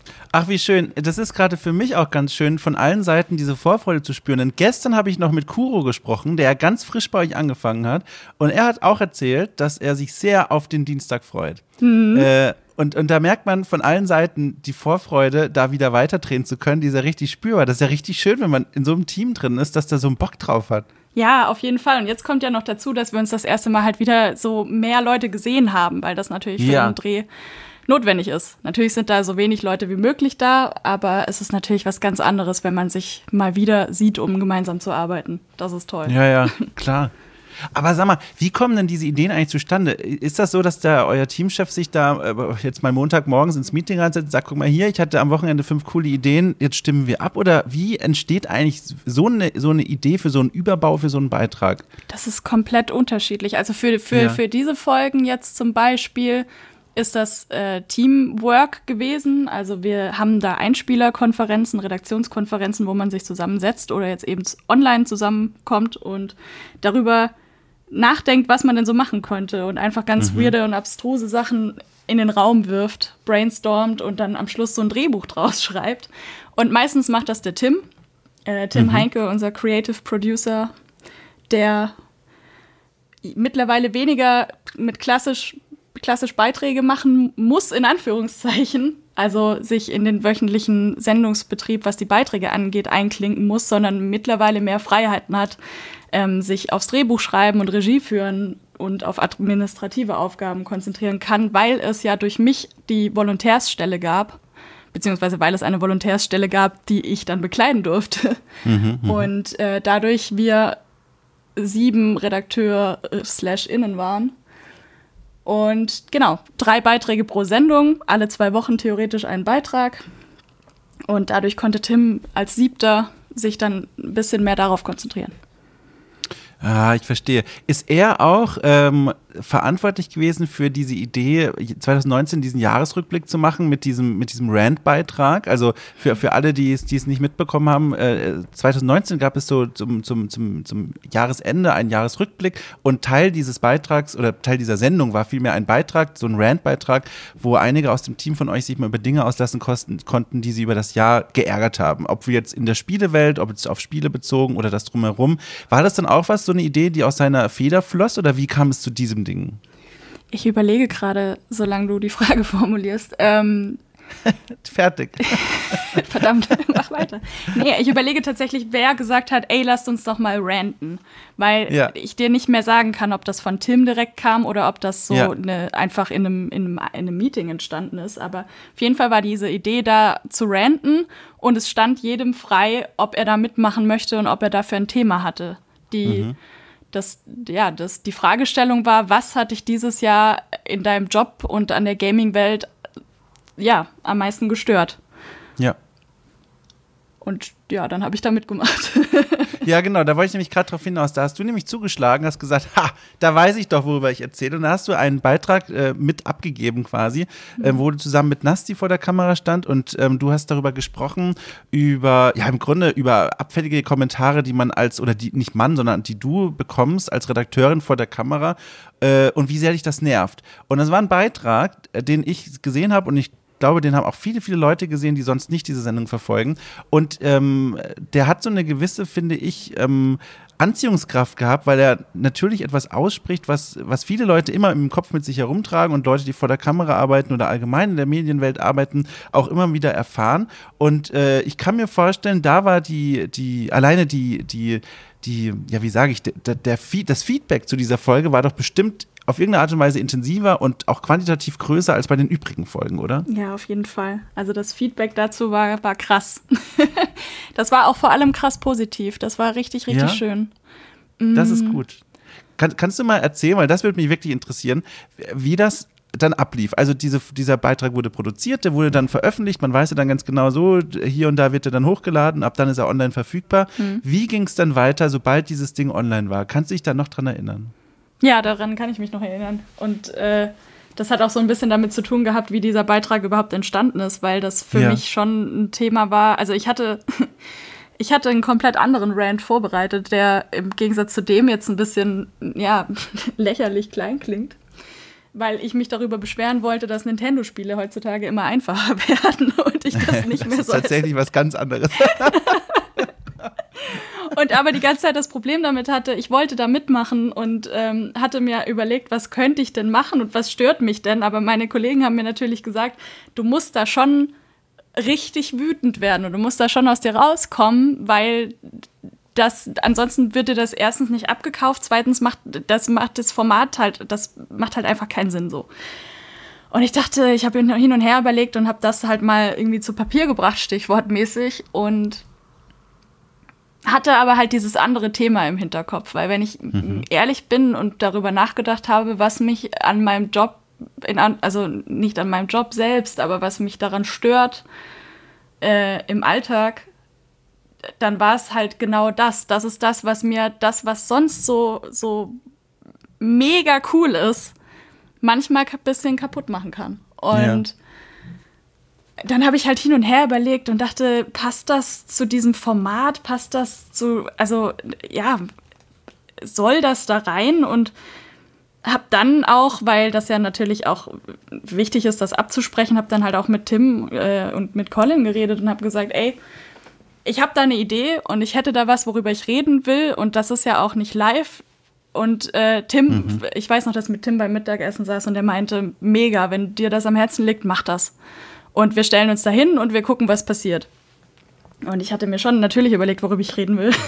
Ach, wie schön. Das ist gerade für mich auch ganz schön, von allen Seiten diese Vorfreude zu spüren. Denn gestern habe ich noch mit Kuro gesprochen, der ja ganz frisch bei euch angefangen hat. Und er hat auch erzählt, dass er sich sehr auf den Dienstag freut. Mhm. Äh, und, und da merkt man von allen Seiten die Vorfreude, da wieder weiterdrehen zu können, die ist ja richtig spürbar. Das ist ja richtig schön, wenn man in so einem Team drin ist, dass der so einen Bock drauf hat. Ja, auf jeden Fall. Und jetzt kommt ja noch dazu, dass wir uns das erste Mal halt wieder so mehr Leute gesehen haben, weil das natürlich für ja. einen Dreh notwendig ist. Natürlich sind da so wenig Leute wie möglich da, aber es ist natürlich was ganz anderes, wenn man sich mal wieder sieht, um gemeinsam zu arbeiten. Das ist toll. Ja, ja, klar. Aber sag mal, wie kommen denn diese Ideen eigentlich zustande? Ist das so, dass da euer Teamchef sich da äh, jetzt mal Montagmorgens ins Meeting reinsetzt und sagt, guck mal hier, ich hatte am Wochenende fünf coole Ideen, jetzt stimmen wir ab? Oder wie entsteht eigentlich so eine, so eine Idee für so einen Überbau, für so einen Beitrag? Das ist komplett unterschiedlich. Also für, für, ja. für diese Folgen jetzt zum Beispiel ist das äh, Teamwork gewesen. Also wir haben da Einspielerkonferenzen, Redaktionskonferenzen, wo man sich zusammensetzt oder jetzt eben online zusammenkommt und darüber nachdenkt, was man denn so machen könnte und einfach ganz mhm. weirde und abstruse Sachen in den Raum wirft, brainstormt und dann am Schluss so ein Drehbuch draus schreibt. Und meistens macht das der Tim, äh, Tim mhm. Heinke, unser Creative Producer, der mittlerweile weniger mit klassisch klassisch Beiträge machen muss, in Anführungszeichen, also sich in den wöchentlichen Sendungsbetrieb, was die Beiträge angeht, einklinken muss, sondern mittlerweile mehr Freiheiten hat, ähm, sich aufs Drehbuch schreiben und Regie führen und auf administrative Aufgaben konzentrieren kann, weil es ja durch mich die Volontärsstelle gab, beziehungsweise weil es eine Volontärsstelle gab, die ich dann bekleiden durfte. Mhm, und äh, dadurch wir sieben Redakteur slash innen waren. Und genau, drei Beiträge pro Sendung, alle zwei Wochen theoretisch ein Beitrag. Und dadurch konnte Tim als Siebter sich dann ein bisschen mehr darauf konzentrieren. Ah, ich verstehe. Ist er auch ähm, verantwortlich gewesen für diese Idee, zwanzig neunzehn diesen Jahresrückblick zu machen mit diesem, mit diesem Rant-Beitrag? Also für, für alle, die es, die es nicht mitbekommen haben, äh, zwanzig neunzehn gab es so zum, zum, zum, zum Jahresende einen Jahresrückblick und Teil dieses Beitrags oder Teil dieser Sendung war vielmehr ein Beitrag, so ein Rant-Beitrag, wo einige aus dem Team von euch sich mal über Dinge auslassen kosten, konnten, die sie über das Jahr geärgert haben. Ob wir jetzt in der Spielewelt, ob jetzt auf Spiele bezogen oder das Drumherum. War das dann auch was, so eine Idee, die aus seiner Feder floss oder wie kam es zu diesem Ding? Ich überlege gerade, solange du die Frage formulierst. Ähm, Fertig. Verdammt, mach weiter. Nee, ich überlege tatsächlich, wer gesagt hat, ey, lasst uns doch mal ranten. Weil ja. ich dir nicht mehr sagen kann, ob das von Tim direkt kam oder ob das so ja. ne, einfach in einem, in, einem, in einem Meeting entstanden ist. Aber auf jeden Fall war diese Idee da zu ranten und es stand jedem frei, ob er da mitmachen möchte und ob er dafür ein Thema hatte. Die mhm. Das, ja, das, die Fragestellung war, was hat dich dieses Jahr in deinem Job und an der Gaming-Welt ja, am meisten gestört? Ja. Und ja, dann habe ich da mitgemacht. Ja, genau, da wollte ich nämlich gerade drauf hinaus. Da hast du nämlich zugeschlagen, hast gesagt, ha, da weiß ich doch, worüber ich erzähle. Und da hast du einen Beitrag äh, mit abgegeben quasi, mhm. äh, wo du zusammen mit Nasti vor der Kamera stand und ähm, du hast darüber gesprochen, über, ja im Grunde über abfällige Kommentare, die man als, oder die nicht man, sondern die du bekommst als Redakteurin vor der Kamera äh, und wie sehr dich das nervt. Und das war ein Beitrag, äh, den ich gesehen habe und ich Ich glaube, den haben auch viele, viele Leute gesehen, die sonst nicht diese Sendung verfolgen. Und ähm, der hat so eine gewisse, finde ich, ähm, Anziehungskraft gehabt, weil er natürlich etwas ausspricht, was, was viele Leute immer im Kopf mit sich herumtragen und Leute, die vor der Kamera arbeiten oder allgemein in der Medienwelt arbeiten, auch immer wieder erfahren. Und äh, ich kann mir vorstellen, da war die, die alleine die, die, die, ja, wie sage ich, der, der, das Feedback zu dieser Folge war doch bestimmt auf irgendeine Art und Weise intensiver und auch quantitativ größer als bei den übrigen Folgen, oder? Ja, auf jeden Fall. Also das Feedback dazu war, war krass. Das war auch vor allem krass positiv. Das war richtig, richtig ja? schön. Mm. Das ist gut. Kann, kannst du mal erzählen, weil das würde mich wirklich interessieren, wie das dann ablief. Also diese, dieser Beitrag wurde produziert, der wurde dann veröffentlicht, man weiß ja dann ganz genau so, hier und da wird er dann hochgeladen, ab dann ist er online verfügbar. Mhm. Wie ging es dann weiter, sobald dieses Ding online war? Kannst du dich da noch dran erinnern? Ja, daran kann ich mich noch erinnern. Und äh, das hat auch so ein bisschen damit zu tun gehabt, wie dieser Beitrag überhaupt entstanden ist, weil das für ja. mich schon ein Thema war. Also ich hatte, ich hatte einen komplett anderen Rant vorbereitet, der im Gegensatz zu dem jetzt ein bisschen, ja, lächerlich klein klingt. weil ich mich darüber beschweren wollte, dass Nintendo-Spiele heutzutage immer einfacher werden und ich das nicht mehr das so. Das ist tatsächlich was ganz anderes. Und aber die ganze Zeit das Problem damit hatte, ich wollte da mitmachen und ähm, hatte mir überlegt, was könnte ich denn machen und was stört mich denn? Aber meine Kollegen haben mir natürlich gesagt, du musst da schon richtig wütend werden und du musst da schon aus dir rauskommen, weil das, ansonsten wird dir das erstens nicht abgekauft, zweitens macht das, macht das Format halt, das macht halt einfach keinen Sinn so. Und ich dachte, ich habe hin und her überlegt und habe das halt mal irgendwie zu Papier gebracht, stichwortmäßig, und hatte aber halt dieses andere Thema im Hinterkopf, weil wenn ich mhm. ehrlich bin und darüber nachgedacht habe, was mich an meinem Job, in, also nicht an meinem Job selbst, aber was mich daran stört äh, im Alltag, dann war es halt genau das. Das ist das, was mir, das, was sonst so, so mega cool ist, manchmal ein bisschen kaputt machen kann. Und ja. Dann habe ich halt hin und her überlegt und dachte, passt das zu diesem Format? Passt das zu, also ja, soll das da rein? Und habe dann auch, weil das ja natürlich auch wichtig ist, das abzusprechen, habe dann halt auch mit Tim äh, und mit Colin geredet und habe gesagt, ey, ich habe da eine Idee und ich hätte da was, worüber ich reden will, und das ist ja auch nicht live. Und äh, Tim, mhm. ich weiß noch, dass ich mit Tim beim Mittagessen saß und der meinte, mega, wenn dir das am Herzen liegt, mach das. Und wir stellen uns da hin und wir gucken, was passiert. Und ich hatte mir schon natürlich überlegt, worüber ich reden will.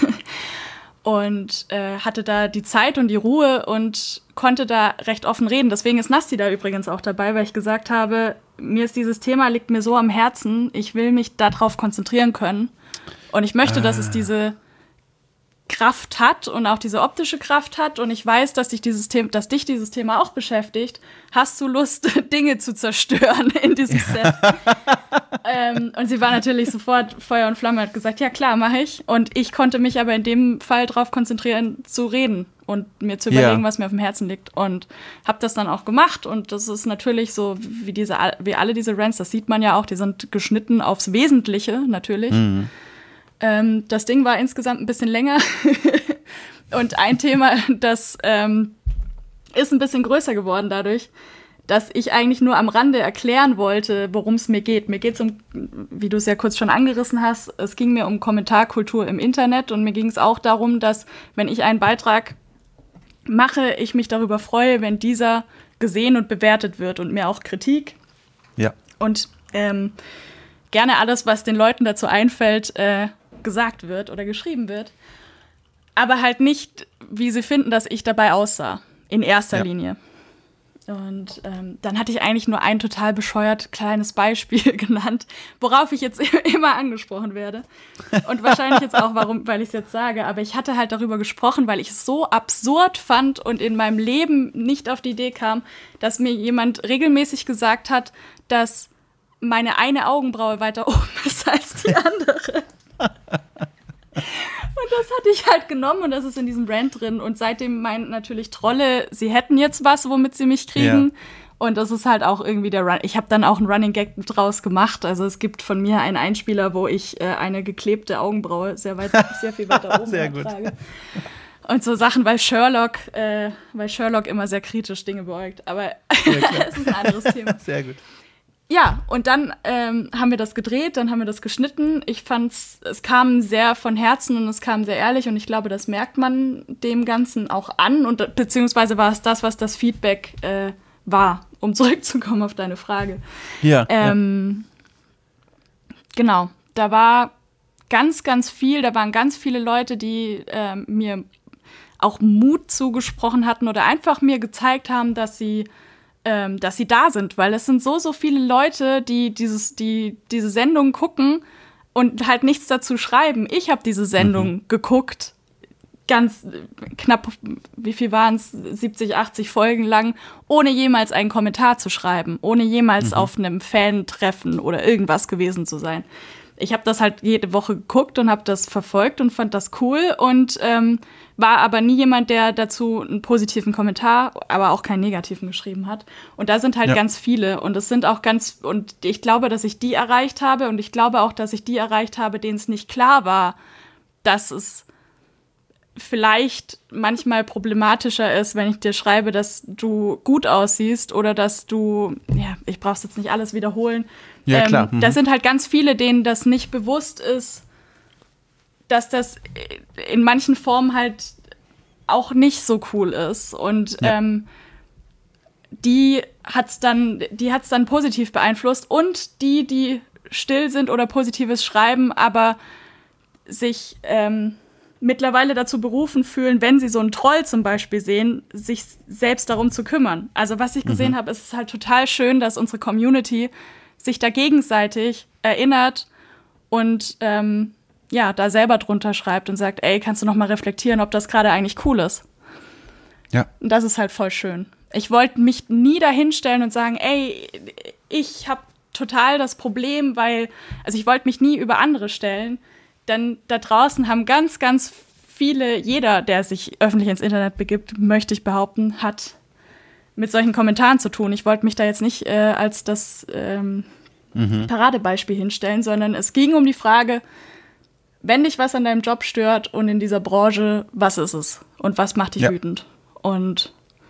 Und äh, hatte da die Zeit und die Ruhe und konnte da recht offen reden. Deswegen ist Nasti da übrigens auch dabei, weil ich gesagt habe, mir ist dieses Thema, liegt mir so am Herzen, ich will mich darauf konzentrieren können. Und ich möchte, ah. dass es diese Kraft hat und auch diese optische Kraft hat. Und ich weiß, dass dich dieses Thema, dass dich dieses Thema auch beschäftigt. Hast du Lust, Dinge zu zerstören in diesem Set? ähm, und sie war natürlich sofort Feuer und Flamme, hat gesagt, ja klar, mache ich. Und ich konnte mich aber in dem Fall darauf konzentrieren, zu reden und mir zu überlegen, ja. was mir auf dem Herzen liegt. Und habe das dann auch gemacht. Und das ist natürlich so, wie, diese, wie alle diese Rants, das sieht man ja auch, die sind geschnitten aufs Wesentliche, natürlich. Mhm. Ähm, das Ding war insgesamt ein bisschen länger. Und ein Thema, das ähm, ist ein bisschen größer geworden dadurch, dass ich eigentlich nur am Rande erklären wollte, worum es mir geht. Mir geht es um, wie du es ja kurz schon angerissen hast, es ging mir um Kommentarkultur im Internet, und mir ging es auch darum, dass, wenn ich einen Beitrag mache, ich mich darüber freue, wenn dieser gesehen und bewertet wird, und mir auch Kritik. Ja. Und ähm, gerne alles, was den Leuten dazu einfällt, äh, gesagt wird oder geschrieben wird. Aber halt nicht, wie sie finden, dass ich dabei aussah. In erster ja. Linie. Und ähm, dann hatte ich eigentlich nur ein total bescheuert kleines Beispiel genannt, worauf ich jetzt immer angesprochen werde. Und wahrscheinlich jetzt auch, warum, weil ich es jetzt sage. Aber ich hatte halt darüber gesprochen, weil ich es so absurd fand und in meinem Leben nicht auf die Idee kam, dass mir jemand regelmäßig gesagt hat, dass meine eine Augenbraue weiter oben ist als die andere. Und das hatte ich halt genommen und das ist in diesem Rant drin. Und seitdem meinen natürlich Trolle, sie hätten jetzt was, womit sie mich kriegen. Ja. Und das ist halt auch irgendwie der Run. Ich habe dann auch einen Running Gag draus gemacht. Also es gibt von mir einen Einspieler, wo ich äh, eine geklebte Augenbraue sehr weit, sehr viel weiter oben sehr gut. trage. Und so Sachen, weil Sherlock, äh, weil Sherlock immer sehr kritisch Dinge beäugt. Aber es ist ein anderes Thema. Sehr gut. Ja, und dann ähm, haben wir das gedreht, dann haben wir das geschnitten. Ich fand's, es kam sehr von Herzen und es kam sehr ehrlich, und ich glaube, das merkt man dem Ganzen auch an, und beziehungsweise war es das, was das Feedback äh, war, um zurückzukommen auf deine Frage. Ja, ähm, ja. Genau, da war ganz, ganz viel, da waren ganz viele Leute, die äh, mir auch Mut zugesprochen hatten oder einfach mir gezeigt haben, dass sie Ähm, dass sie da sind, weil es sind so, so viele Leute, die dieses, die diese Sendung gucken und halt nichts dazu schreiben. Ich habe diese Sendung mhm. geguckt, ganz knapp, wie viel waren es, siebzig, achtzig Folgen lang, ohne jemals einen Kommentar zu schreiben, ohne jemals mhm. auf einem Fan-Treffen oder irgendwas gewesen zu sein. Ich habe das halt jede Woche geguckt und habe das verfolgt und fand das cool und ähm, war aber nie jemand, der dazu einen positiven Kommentar, aber auch keinen negativen geschrieben hat. Und da sind halt ja. ganz viele, und es sind auch ganz, und ich glaube, dass ich die erreicht habe, und ich glaube auch, dass ich die erreicht habe, denen es nicht klar war, dass es vielleicht manchmal problematischer ist, wenn ich dir schreibe, dass du gut aussiehst oder dass du, ja, ich brauch's jetzt nicht alles wiederholen. Ja, ähm, klar. Mhm. Da sind halt ganz viele, denen das nicht bewusst ist, dass das in manchen Formen halt auch nicht so cool ist. Und ja. ähm, die hat's dann, die hat's dann positiv beeinflusst. Und die, die still sind oder Positives schreiben, aber sich ähm, mittlerweile dazu berufen fühlen, wenn sie so einen Troll zum Beispiel sehen, sich selbst darum zu kümmern. Also was ich gesehen mhm. habe, ist es halt total schön, dass unsere Community sich da gegenseitig erinnert und ähm, ja, da selber drunter schreibt und sagt, ey, kannst du noch mal reflektieren, ob das gerade eigentlich cool ist? Ja. Und das ist halt voll schön. Ich wollte mich nie dahinstellen und sagen, ey, ich habe total das Problem, weil, also ich wollte mich nie über andere stellen, denn da draußen haben ganz, ganz viele, jeder, der sich öffentlich ins Internet begibt, möchte ich behaupten, hat mit solchen Kommentaren zu tun. Ich wollte mich da jetzt nicht äh, als das ähm, mhm. Paradebeispiel hinstellen, sondern es ging um die Frage, wenn dich was an deinem Job stört und in dieser Branche, was ist es? Und was macht dich ja. wütend? Und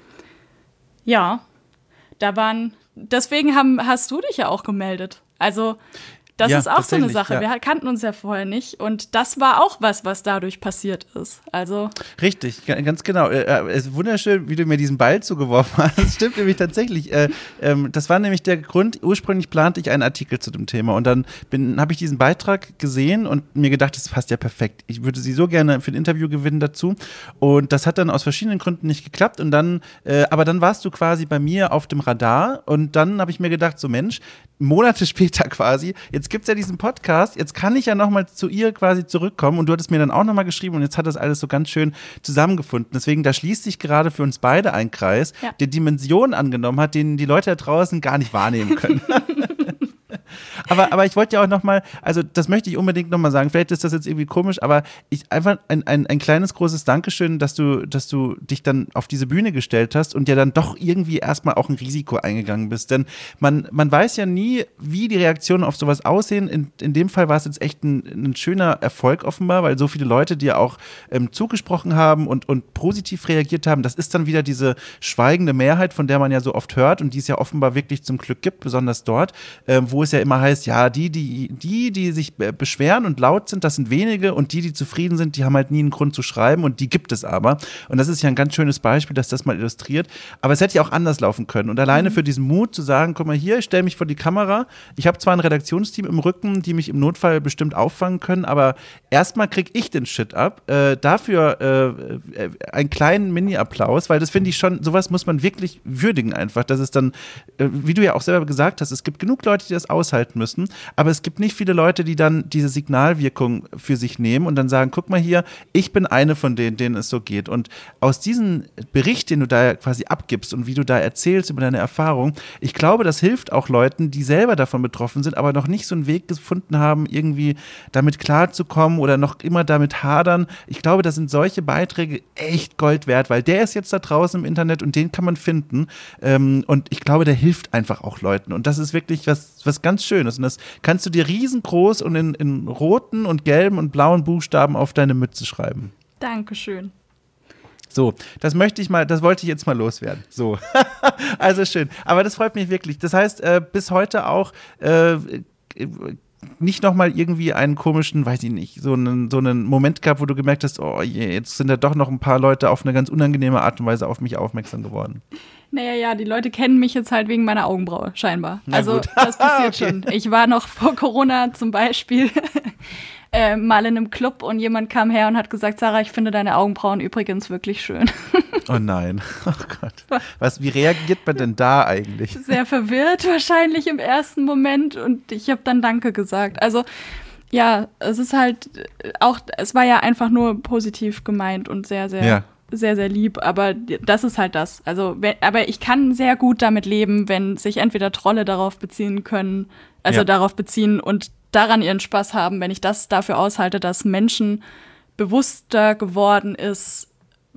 ja, da waren, deswegen haben, hast du dich ja auch gemeldet. Also das ja, ist auch so eine Sache. Ja. Wir kannten uns ja vorher nicht. Und das war auch was, was dadurch passiert ist. Also richtig, ganz genau. Es ist wunderschön, wie du mir diesen Ball zugeworfen hast. Das stimmt nämlich tatsächlich. Das war nämlich der Grund, ursprünglich plante ich einen Artikel zu dem Thema. Und dann habe ich diesen Beitrag gesehen und mir gedacht, das passt ja perfekt. Ich würde sie so gerne für ein Interview gewinnen dazu. Und das hat dann aus verschiedenen Gründen nicht geklappt. Und dann, aber dann warst du quasi bei mir auf dem Radar. Und dann habe ich mir gedacht, so Mensch, Monate später quasi, jetzt gibt es ja diesen Podcast, jetzt kann ich ja nochmal zu ihr quasi zurückkommen und du hattest mir dann auch nochmal geschrieben und jetzt hat das alles so ganz schön zusammengefunden. Deswegen, da schließt sich gerade für uns beide ein Kreis, ja. der Dimensionen angenommen hat, den die Leute da draußen gar nicht wahrnehmen können. Aber, aber ich wollte ja auch nochmal, also das möchte ich unbedingt nochmal sagen, vielleicht ist das jetzt irgendwie komisch, aber ich einfach ein, ein, ein kleines, großes Dankeschön, dass du, dass du dich dann auf diese Bühne gestellt hast und ja dann doch irgendwie erstmal auch ein Risiko eingegangen bist. Denn man, man weiß ja nie, wie die Reaktionen auf sowas aussehen. In, in dem Fall war es jetzt echt ein, ein schöner Erfolg offenbar, weil so viele Leute dir auch ähm, zugesprochen haben und, und positiv reagiert haben. Das ist dann wieder diese schweigende Mehrheit, von der man ja so oft hört und die es ja offenbar wirklich zum Glück gibt, besonders dort, äh, wo es ja immer heißt, ja, die, die, die, die sich beschweren und laut sind, das sind wenige und die, die zufrieden sind, die haben halt nie einen Grund zu schreiben und die gibt es aber. Und das ist ja ein ganz schönes Beispiel, dass das mal illustriert. Aber es hätte ja auch anders laufen können. Und alleine mhm. für diesen Mut zu sagen, guck mal hier, ich stelle mich vor die Kamera. Ich habe zwar ein Redaktionsteam im Rücken, die mich im Notfall bestimmt auffangen können, aber erstmal kriege ich den Shit ab. Äh, dafür äh, einen kleinen Mini-Applaus, weil das finde ich schon, sowas muss man wirklich würdigen einfach. Das ist dann, äh, wie du ja auch selber gesagt hast, es gibt genug Leute, die das aushalten müssen, aber es gibt nicht viele Leute, die dann diese Signalwirkung für sich nehmen und dann sagen, guck mal hier, ich bin eine von denen, denen es so geht. Und aus diesem Bericht, den du da quasi abgibst und wie du da erzählst über deine Erfahrung, ich glaube, das hilft auch Leuten, die selber davon betroffen sind, aber noch nicht so einen Weg gefunden haben, irgendwie damit klarzukommen oder noch immer damit hadern. Ich glaube, da sind solche Beiträge echt Gold wert, weil der ist jetzt da draußen im Internet und den kann man finden. Und ich glaube, der hilft einfach auch Leuten. Und das ist wirklich was, was ganz Schönes. Und das kannst du dir riesengroß und in, in roten und gelben und blauen Buchstaben auf deine Mütze schreiben. Dankeschön. So, das möchte ich mal, das wollte ich jetzt mal loswerden. So, also schön. Aber das freut mich wirklich. Das heißt, äh, bis heute auch äh, nicht nochmal irgendwie einen komischen, weiß ich nicht, so einen, so einen Moment gehabt, wo du gemerkt hast, oh je, jetzt sind da doch noch ein paar Leute auf eine ganz unangenehme Art und Weise auf mich aufmerksam geworden. Naja, ja, die Leute kennen mich jetzt halt wegen meiner Augenbraue, scheinbar. Na also gut. Das passiert okay. schon. Ich war noch vor Corona zum Beispiel äh, mal in einem Club und jemand kam her und hat gesagt, Sarah, ich finde deine Augenbrauen übrigens wirklich schön. Oh nein, oh Gott. Was, wie reagiert man denn da eigentlich? Sehr verwirrt wahrscheinlich im ersten Moment und ich habe dann Danke gesagt. Also ja, es ist halt auch, es war ja einfach nur positiv gemeint und sehr, sehr ja. sehr, sehr lieb, aber das ist halt das. Also, wenn, aber ich kann sehr gut damit leben, wenn sich entweder Trolle darauf beziehen können, also ja. darauf beziehen und daran ihren Spaß haben, wenn ich das dafür aushalte, dass Menschen bewusster geworden ist,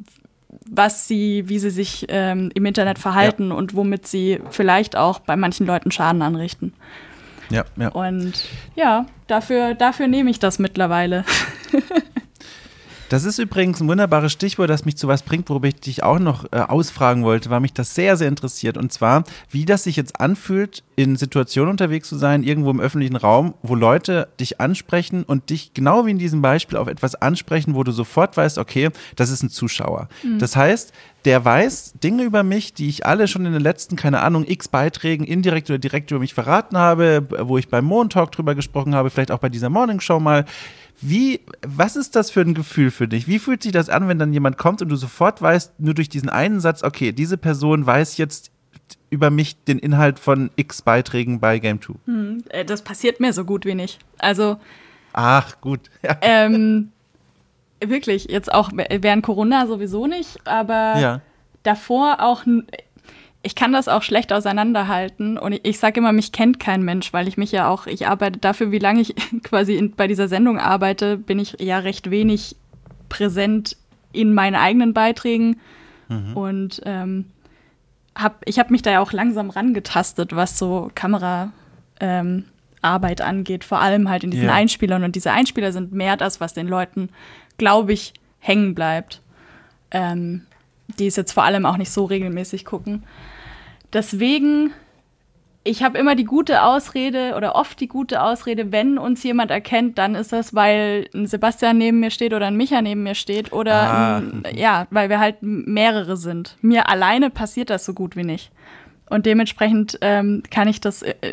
was sie, wie sie sich ähm, im Internet verhalten ja. und womit sie vielleicht auch bei manchen Leuten Schaden anrichten. Ja, ja. Und ja, dafür, dafür nehme ich das mittlerweile. Das ist übrigens ein wunderbares Stichwort, das mich zu was bringt, worüber ich dich auch noch äh, ausfragen wollte, weil mich das sehr, sehr interessiert. Und zwar, wie das sich jetzt anfühlt, in Situationen unterwegs zu sein, irgendwo im öffentlichen Raum, wo Leute dich ansprechen und dich genau wie in diesem Beispiel auf etwas ansprechen, wo du sofort weißt, okay, das ist ein Zuschauer. Mhm. Das heißt, der weiß Dinge über mich, die ich alle schon in den letzten, keine Ahnung, x Beiträgen indirekt oder direkt über mich verraten habe, wo ich beim Montalk drüber gesprochen habe, vielleicht auch bei dieser Morningshow mal. Wie, was ist das für ein Gefühl für dich? Wie fühlt sich das an, wenn dann jemand kommt und du sofort weißt, nur durch diesen einen Satz, okay, diese Person weiß jetzt über mich den Inhalt von x Beiträgen bei Game zwei? Hm, das passiert mir so gut wie nicht. Also Ach, gut. Ja. Ähm, wirklich, jetzt auch während Corona sowieso nicht, aber ja. davor auch, ich kann das auch schlecht auseinanderhalten und ich, ich sage immer, mich kennt kein Mensch, weil ich mich ja auch, ich arbeite dafür, wie lange ich quasi in, bei dieser Sendung arbeite, bin ich ja recht wenig präsent in meinen eigenen Beiträgen mhm. und ähm, hab, ich habe mich da ja auch langsam rangetastet, was so Kamera ähm, Arbeit angeht, vor allem halt in diesen yeah. Einspielern. Und diese Einspieler sind mehr das, was den Leuten, glaube ich, hängen bleibt. Ähm, die es jetzt vor allem auch nicht so regelmäßig gucken. Deswegen, ich habe immer die gute Ausrede oder oft die gute Ausrede, wenn uns jemand erkennt, dann ist das, weil ein Sebastian neben mir steht oder ein Micha neben mir steht oder ah. ein, ja, weil wir halt mehrere sind. Mir alleine passiert das so gut wie nicht. Und dementsprechend ähm, kann ich das äh,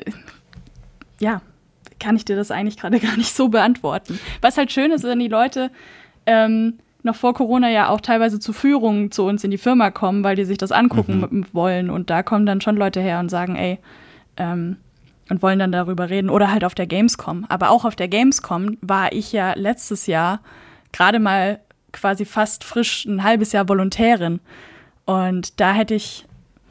ja, kann ich dir das eigentlich gerade gar nicht so beantworten. Was halt schön ist, wenn die Leute ähm, noch vor Corona ja auch teilweise zu Führungen zu uns in die Firma kommen, weil die sich das angucken mhm. wollen. Und da kommen dann schon Leute her und sagen, ey, ähm, und wollen dann darüber reden. Oder halt auf der Gamescom. Aber auch auf der Gamescom war ich ja letztes Jahr gerade mal quasi fast frisch ein halbes Jahr Volontärin. Und da hätte ich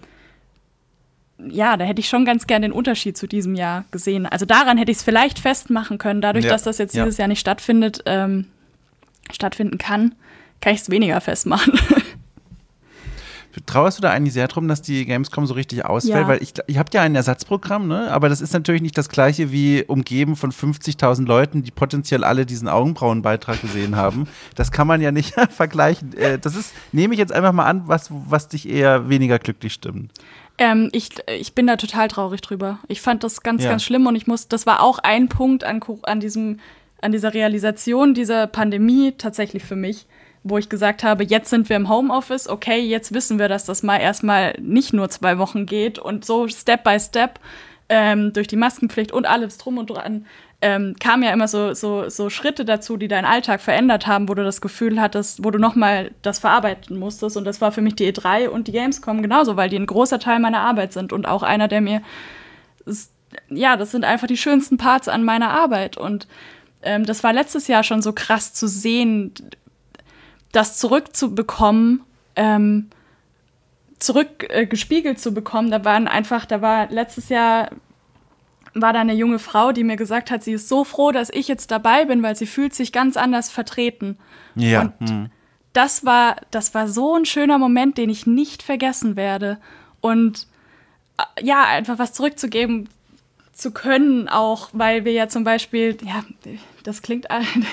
ja, da hätte ich schon ganz gern den Unterschied zu diesem Jahr gesehen. Also daran hätte ich es vielleicht festmachen können. Dadurch, ja. dass das jetzt dieses ja. Jahr nicht stattfindet, ähm, stattfinden kann, kann ich es weniger festmachen. Trauerst du da eigentlich sehr drum, dass die Gamescom so richtig ausfällt? Ja. Weil ich, ihr habt ja ein Ersatzprogramm, ne? Aber das ist natürlich nicht das gleiche wie umgeben von fünfzigtausend Leuten, die potenziell alle diesen Augenbrauenbeitrag gesehen haben. Das kann man ja nicht vergleichen. Das ist, nehme ich jetzt einfach mal an, was, was dich eher weniger glücklich stimmt. Ähm, ich, ich bin da total traurig drüber. Ich fand das ganz, ja. ganz schlimm und ich muss, das war auch ein Punkt an, an, diesem, an dieser Realisation dieser Pandemie tatsächlich für mich, wo ich gesagt habe, jetzt sind wir im Homeoffice, okay, jetzt wissen wir, dass das mal erstmal nicht nur zwei Wochen geht und so Step by Step ähm, durch die Maskenpflicht und alles drum und dran ähm, kamen ja immer so, so, so Schritte dazu, die deinen Alltag verändert haben, wo du das Gefühl hattest, wo du nochmal das verarbeiten musstest. Und das war für mich die E drei und die Gamescom genauso, weil die ein großer Teil meiner Arbeit sind und auch einer, der mir, ja, das sind einfach die schönsten Parts an meiner Arbeit. Und ähm, das war letztes Jahr schon so krass zu sehen, das zurückzubekommen, ähm, zurückgespiegelt äh, zu bekommen. Da waren einfach, da war letztes Jahr war da eine junge Frau, die mir gesagt hat, sie ist so froh, dass ich jetzt dabei bin, weil sie fühlt sich ganz anders vertreten. Ja. Und hm. das war, das war so ein schöner Moment, den ich nicht vergessen werde. Und äh, ja, einfach was zurückzugeben zu können, auch weil wir ja zum Beispiel, ja, das klingt,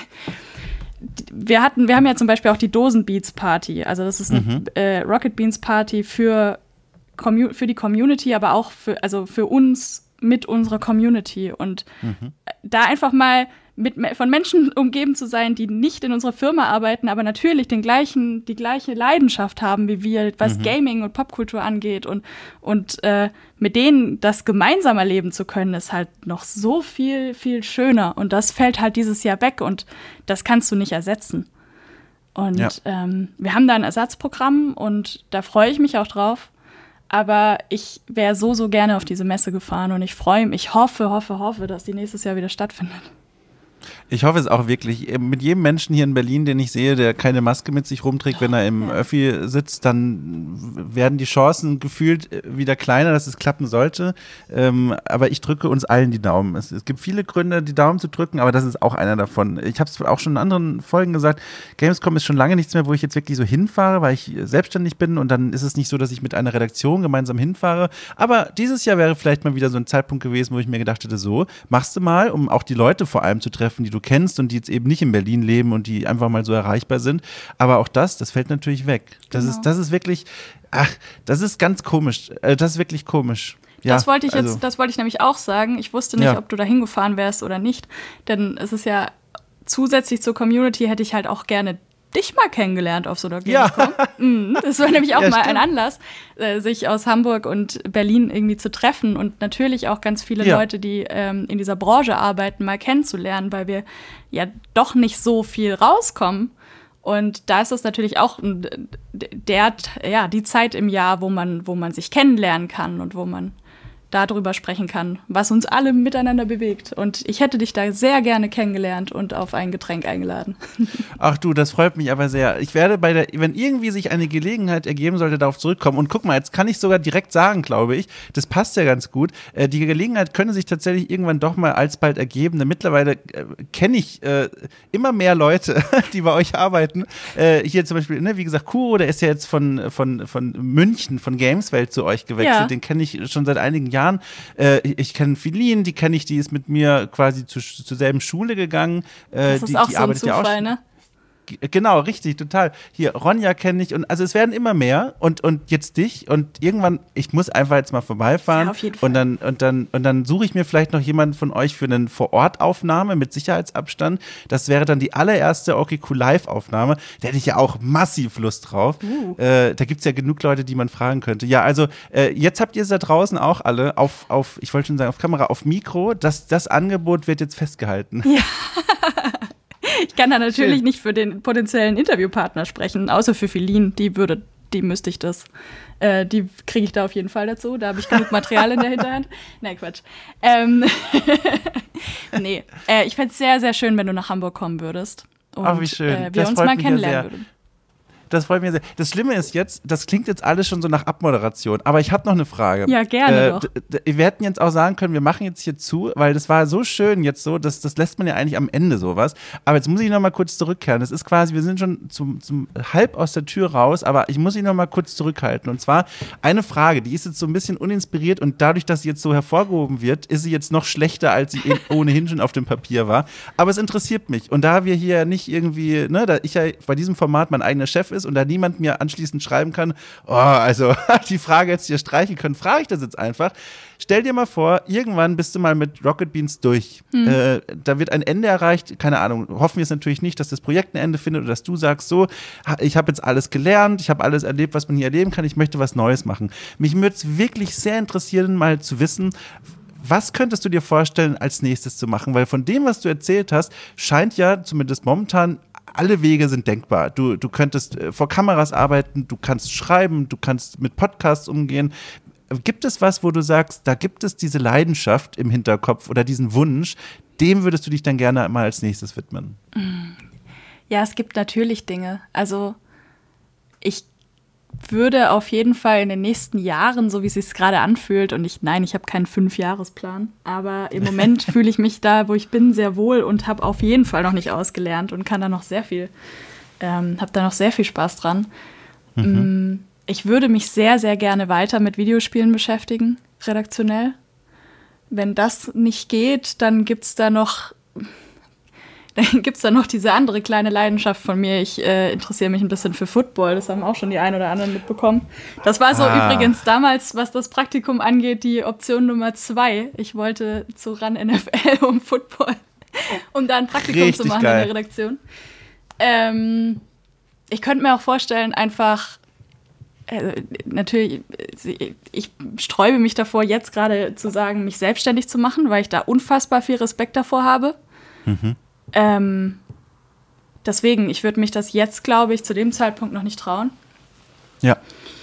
wir hatten, wir haben ja zum Beispiel auch die Dosenbeats Party. Also das ist eine mhm. äh, Rocket Beans Party für, Commu- für die Community, aber auch für, also für uns mit unserer Community. Und mhm. da einfach mal mit, von Menschen umgeben zu sein, die nicht in unserer Firma arbeiten, aber natürlich den gleichen, die gleiche Leidenschaft haben wie wir, was mhm. Gaming und Popkultur angeht. Und, und äh, mit denen das gemeinsam erleben zu können, ist halt noch so viel, viel schöner. Und das fällt halt dieses Jahr weg und das kannst du nicht ersetzen. Und ja. ähm, wir haben da ein Ersatzprogramm und da freue ich mich auch drauf. Aber ich wäre so, so gerne auf diese Messe gefahren und ich freue mich, ich hoffe, hoffe, hoffe, dass die nächstes Jahr wieder stattfindet. Ich hoffe es auch wirklich. Mit jedem Menschen hier in Berlin, den ich sehe, der keine Maske mit sich rumträgt, oh, wenn er im ja. Öffi sitzt, dann werden die Chancen gefühlt wieder kleiner, dass es klappen sollte. Ähm, aber ich drücke uns allen die Daumen. Es, es gibt viele Gründe, die Daumen zu drücken, aber das ist auch einer davon. Ich habe es auch schon in anderen Folgen gesagt, Gamescom ist schon lange nichts mehr, wo ich jetzt wirklich so hinfahre, weil ich selbstständig bin und dann ist es nicht so, dass ich mit einer Redaktion gemeinsam hinfahre. Aber dieses Jahr wäre vielleicht mal wieder so ein Zeitpunkt gewesen, wo ich mir gedacht hätte, so, machst du mal, um auch die Leute vor allem zu treffen, treffen, die du kennst und die jetzt eben nicht in Berlin leben und die einfach mal so erreichbar sind. Aber auch das, das fällt natürlich weg. Das Genau. ist, das ist wirklich, ach, das ist ganz komisch. Das ist wirklich komisch. Ja, das wollte ich jetzt, also, das wollte ich nämlich auch sagen. Ich wusste nicht, ja. ob du da hingefahren wärst oder nicht. Denn es ist ja zusätzlich zur Community hätte ich halt auch gerne dich mal kennengelernt auf so einer Gamescom. Ja. Mm, das war nämlich auch ja, mal stimmt. ein Anlass, äh, sich aus Hamburg und Berlin irgendwie zu treffen und natürlich auch ganz viele ja. Leute, die ähm, in dieser Branche arbeiten, mal kennenzulernen, weil wir ja doch nicht so viel rauskommen. Und da ist es natürlich auch der, ja, die Zeit im Jahr, wo man, wo man sich kennenlernen kann und wo man darüber sprechen kann, was uns alle miteinander bewegt. Und ich hätte dich da sehr gerne kennengelernt und auf ein Getränk eingeladen. Ach du, das freut mich aber sehr. Ich werde bei der, wenn irgendwie sich eine Gelegenheit ergeben sollte, darauf zurückkommen. Und guck mal, jetzt kann ich sogar direkt sagen, glaube ich, das passt ja ganz gut. Äh, die Gelegenheit könnte sich tatsächlich irgendwann doch mal alsbald ergeben. Denn mittlerweile äh, kenne ich äh, immer mehr Leute, die bei euch arbeiten. Äh, hier zum Beispiel, ne, wie gesagt, Kuro, der ist ja jetzt von, von, von München, von Gameswelt zu euch gewechselt. Ja. Den kenne ich schon seit einigen Jahren. Äh, ich kenne Feline, die kenne ich, die ist mit mir quasi zu, zur selben Schule gegangen. Äh, das ist die, auch die so ein arbeitet Zufall, ja auch, ne? Genau, richtig, total. Hier, Ronja kenne ich und also es werden immer mehr und, und jetzt dich und irgendwann, ich muss einfach jetzt mal vorbeifahren ja, auf jeden Fall. und dann und dann und dann suche ich mir vielleicht noch jemanden von euch für eine Vor-Ort-Aufnahme mit Sicherheitsabstand. Das wäre dann die allererste Okay Cool Live-Aufnahme. Da hätte ich ja auch massiv Lust drauf. Uh. Äh, da gibt es ja genug Leute, die man fragen könnte. Ja, also äh, jetzt habt ihr es da draußen auch alle auf, auf ich wollte schon sagen, auf Kamera, auf Mikro. Das, das Angebot wird jetzt festgehalten. Ja. Ich kann da natürlich Schön. nicht für den potenziellen Interviewpartner sprechen, außer für Feline, die würde, die müsste ich das. Äh, die kriege ich da auf jeden Fall dazu. Da habe ich genug Material in der Hinterhand. Nein, Quatsch. Ähm nee, äh, ich fände es sehr, sehr schön, wenn du nach Hamburg kommen würdest. Und Ach, wie schön. Äh, wir das uns mal kennenlernen würden. Das freut mich sehr. Das Schlimme ist jetzt, das klingt jetzt alles schon so nach Abmoderation, aber ich habe noch eine Frage. Ja, gerne äh, doch. D- d- wir hätten jetzt auch sagen können, wir machen jetzt hier zu, weil das war so schön jetzt so, das, das lässt man ja eigentlich am Ende sowas. Aber jetzt muss ich noch mal kurz zurückkehren. Das ist quasi, wir sind schon zum, zum halb aus der Tür raus, aber ich muss ihn noch mal kurz zurückhalten. Und zwar eine Frage, die ist jetzt so ein bisschen uninspiriert und dadurch, dass sie jetzt so hervorgehoben wird, ist sie jetzt noch schlechter, als sie ohnehin schon auf dem Papier war. Aber es interessiert mich. Und da wir hier nicht irgendwie, ne, da ich ja bei diesem Format mein eigener Chef ist, und da niemand mir anschließend schreiben kann, oh, also die Frage jetzt hier streichen können, frage ich das jetzt einfach. Stell dir mal vor, irgendwann bist du mal mit Rocket Beans durch. Hm. Äh, da wird ein Ende erreicht, keine Ahnung, hoffen wir es natürlich nicht, dass das Projekt ein Ende findet oder dass du sagst, so, ich habe jetzt alles gelernt, ich habe alles erlebt, was man hier erleben kann, ich möchte was Neues machen. Mich würde es wirklich sehr interessieren, mal zu wissen, was könntest du dir vorstellen, als nächstes zu machen? Weil von dem, was du erzählt hast, scheint ja zumindest momentan alle Wege sind denkbar. Du, du könntest äh, vor Kameras arbeiten, du kannst schreiben, du kannst mit Podcasts umgehen. Gibt es was, wo du sagst, da gibt es diese Leidenschaft im Hinterkopf oder diesen Wunsch, dem würdest du dich dann gerne mal als nächstes widmen? Ja, es gibt natürlich Dinge. Also ich würde auf jeden Fall in den nächsten Jahren, so wie es sich gerade anfühlt, und ich, nein, ich habe keinen Fünfjahresplan, aber im Moment fühle ich mich da, wo ich bin, sehr wohl und habe auf jeden Fall noch nicht ausgelernt und kann da noch sehr viel, ähm, habe da noch sehr viel Spaß dran. Mhm. Ich würde mich sehr, sehr gerne weiter mit Videospielen beschäftigen, redaktionell. Wenn das nicht geht, dann gibt es da noch Dann gibt es da noch diese andere kleine Leidenschaft von mir. Ich äh, interessiere mich ein bisschen für Football. Das haben auch schon die ein oder anderen mitbekommen. Das war so ah. übrigens damals, was das Praktikum angeht, die Option Nummer zwei. Ich wollte zu RAN N F L um Football, um da ein Praktikum Richtig zu machen geil. in der Redaktion. Ähm, ich könnte mir auch vorstellen, einfach äh, natürlich, ich sträube mich davor, jetzt gerade zu sagen, mich selbstständig zu machen, weil ich da unfassbar viel Respekt davor habe. Mhm. Ähm, deswegen, ich würde mich das jetzt, glaube ich, zu dem Zeitpunkt noch nicht trauen. Ja.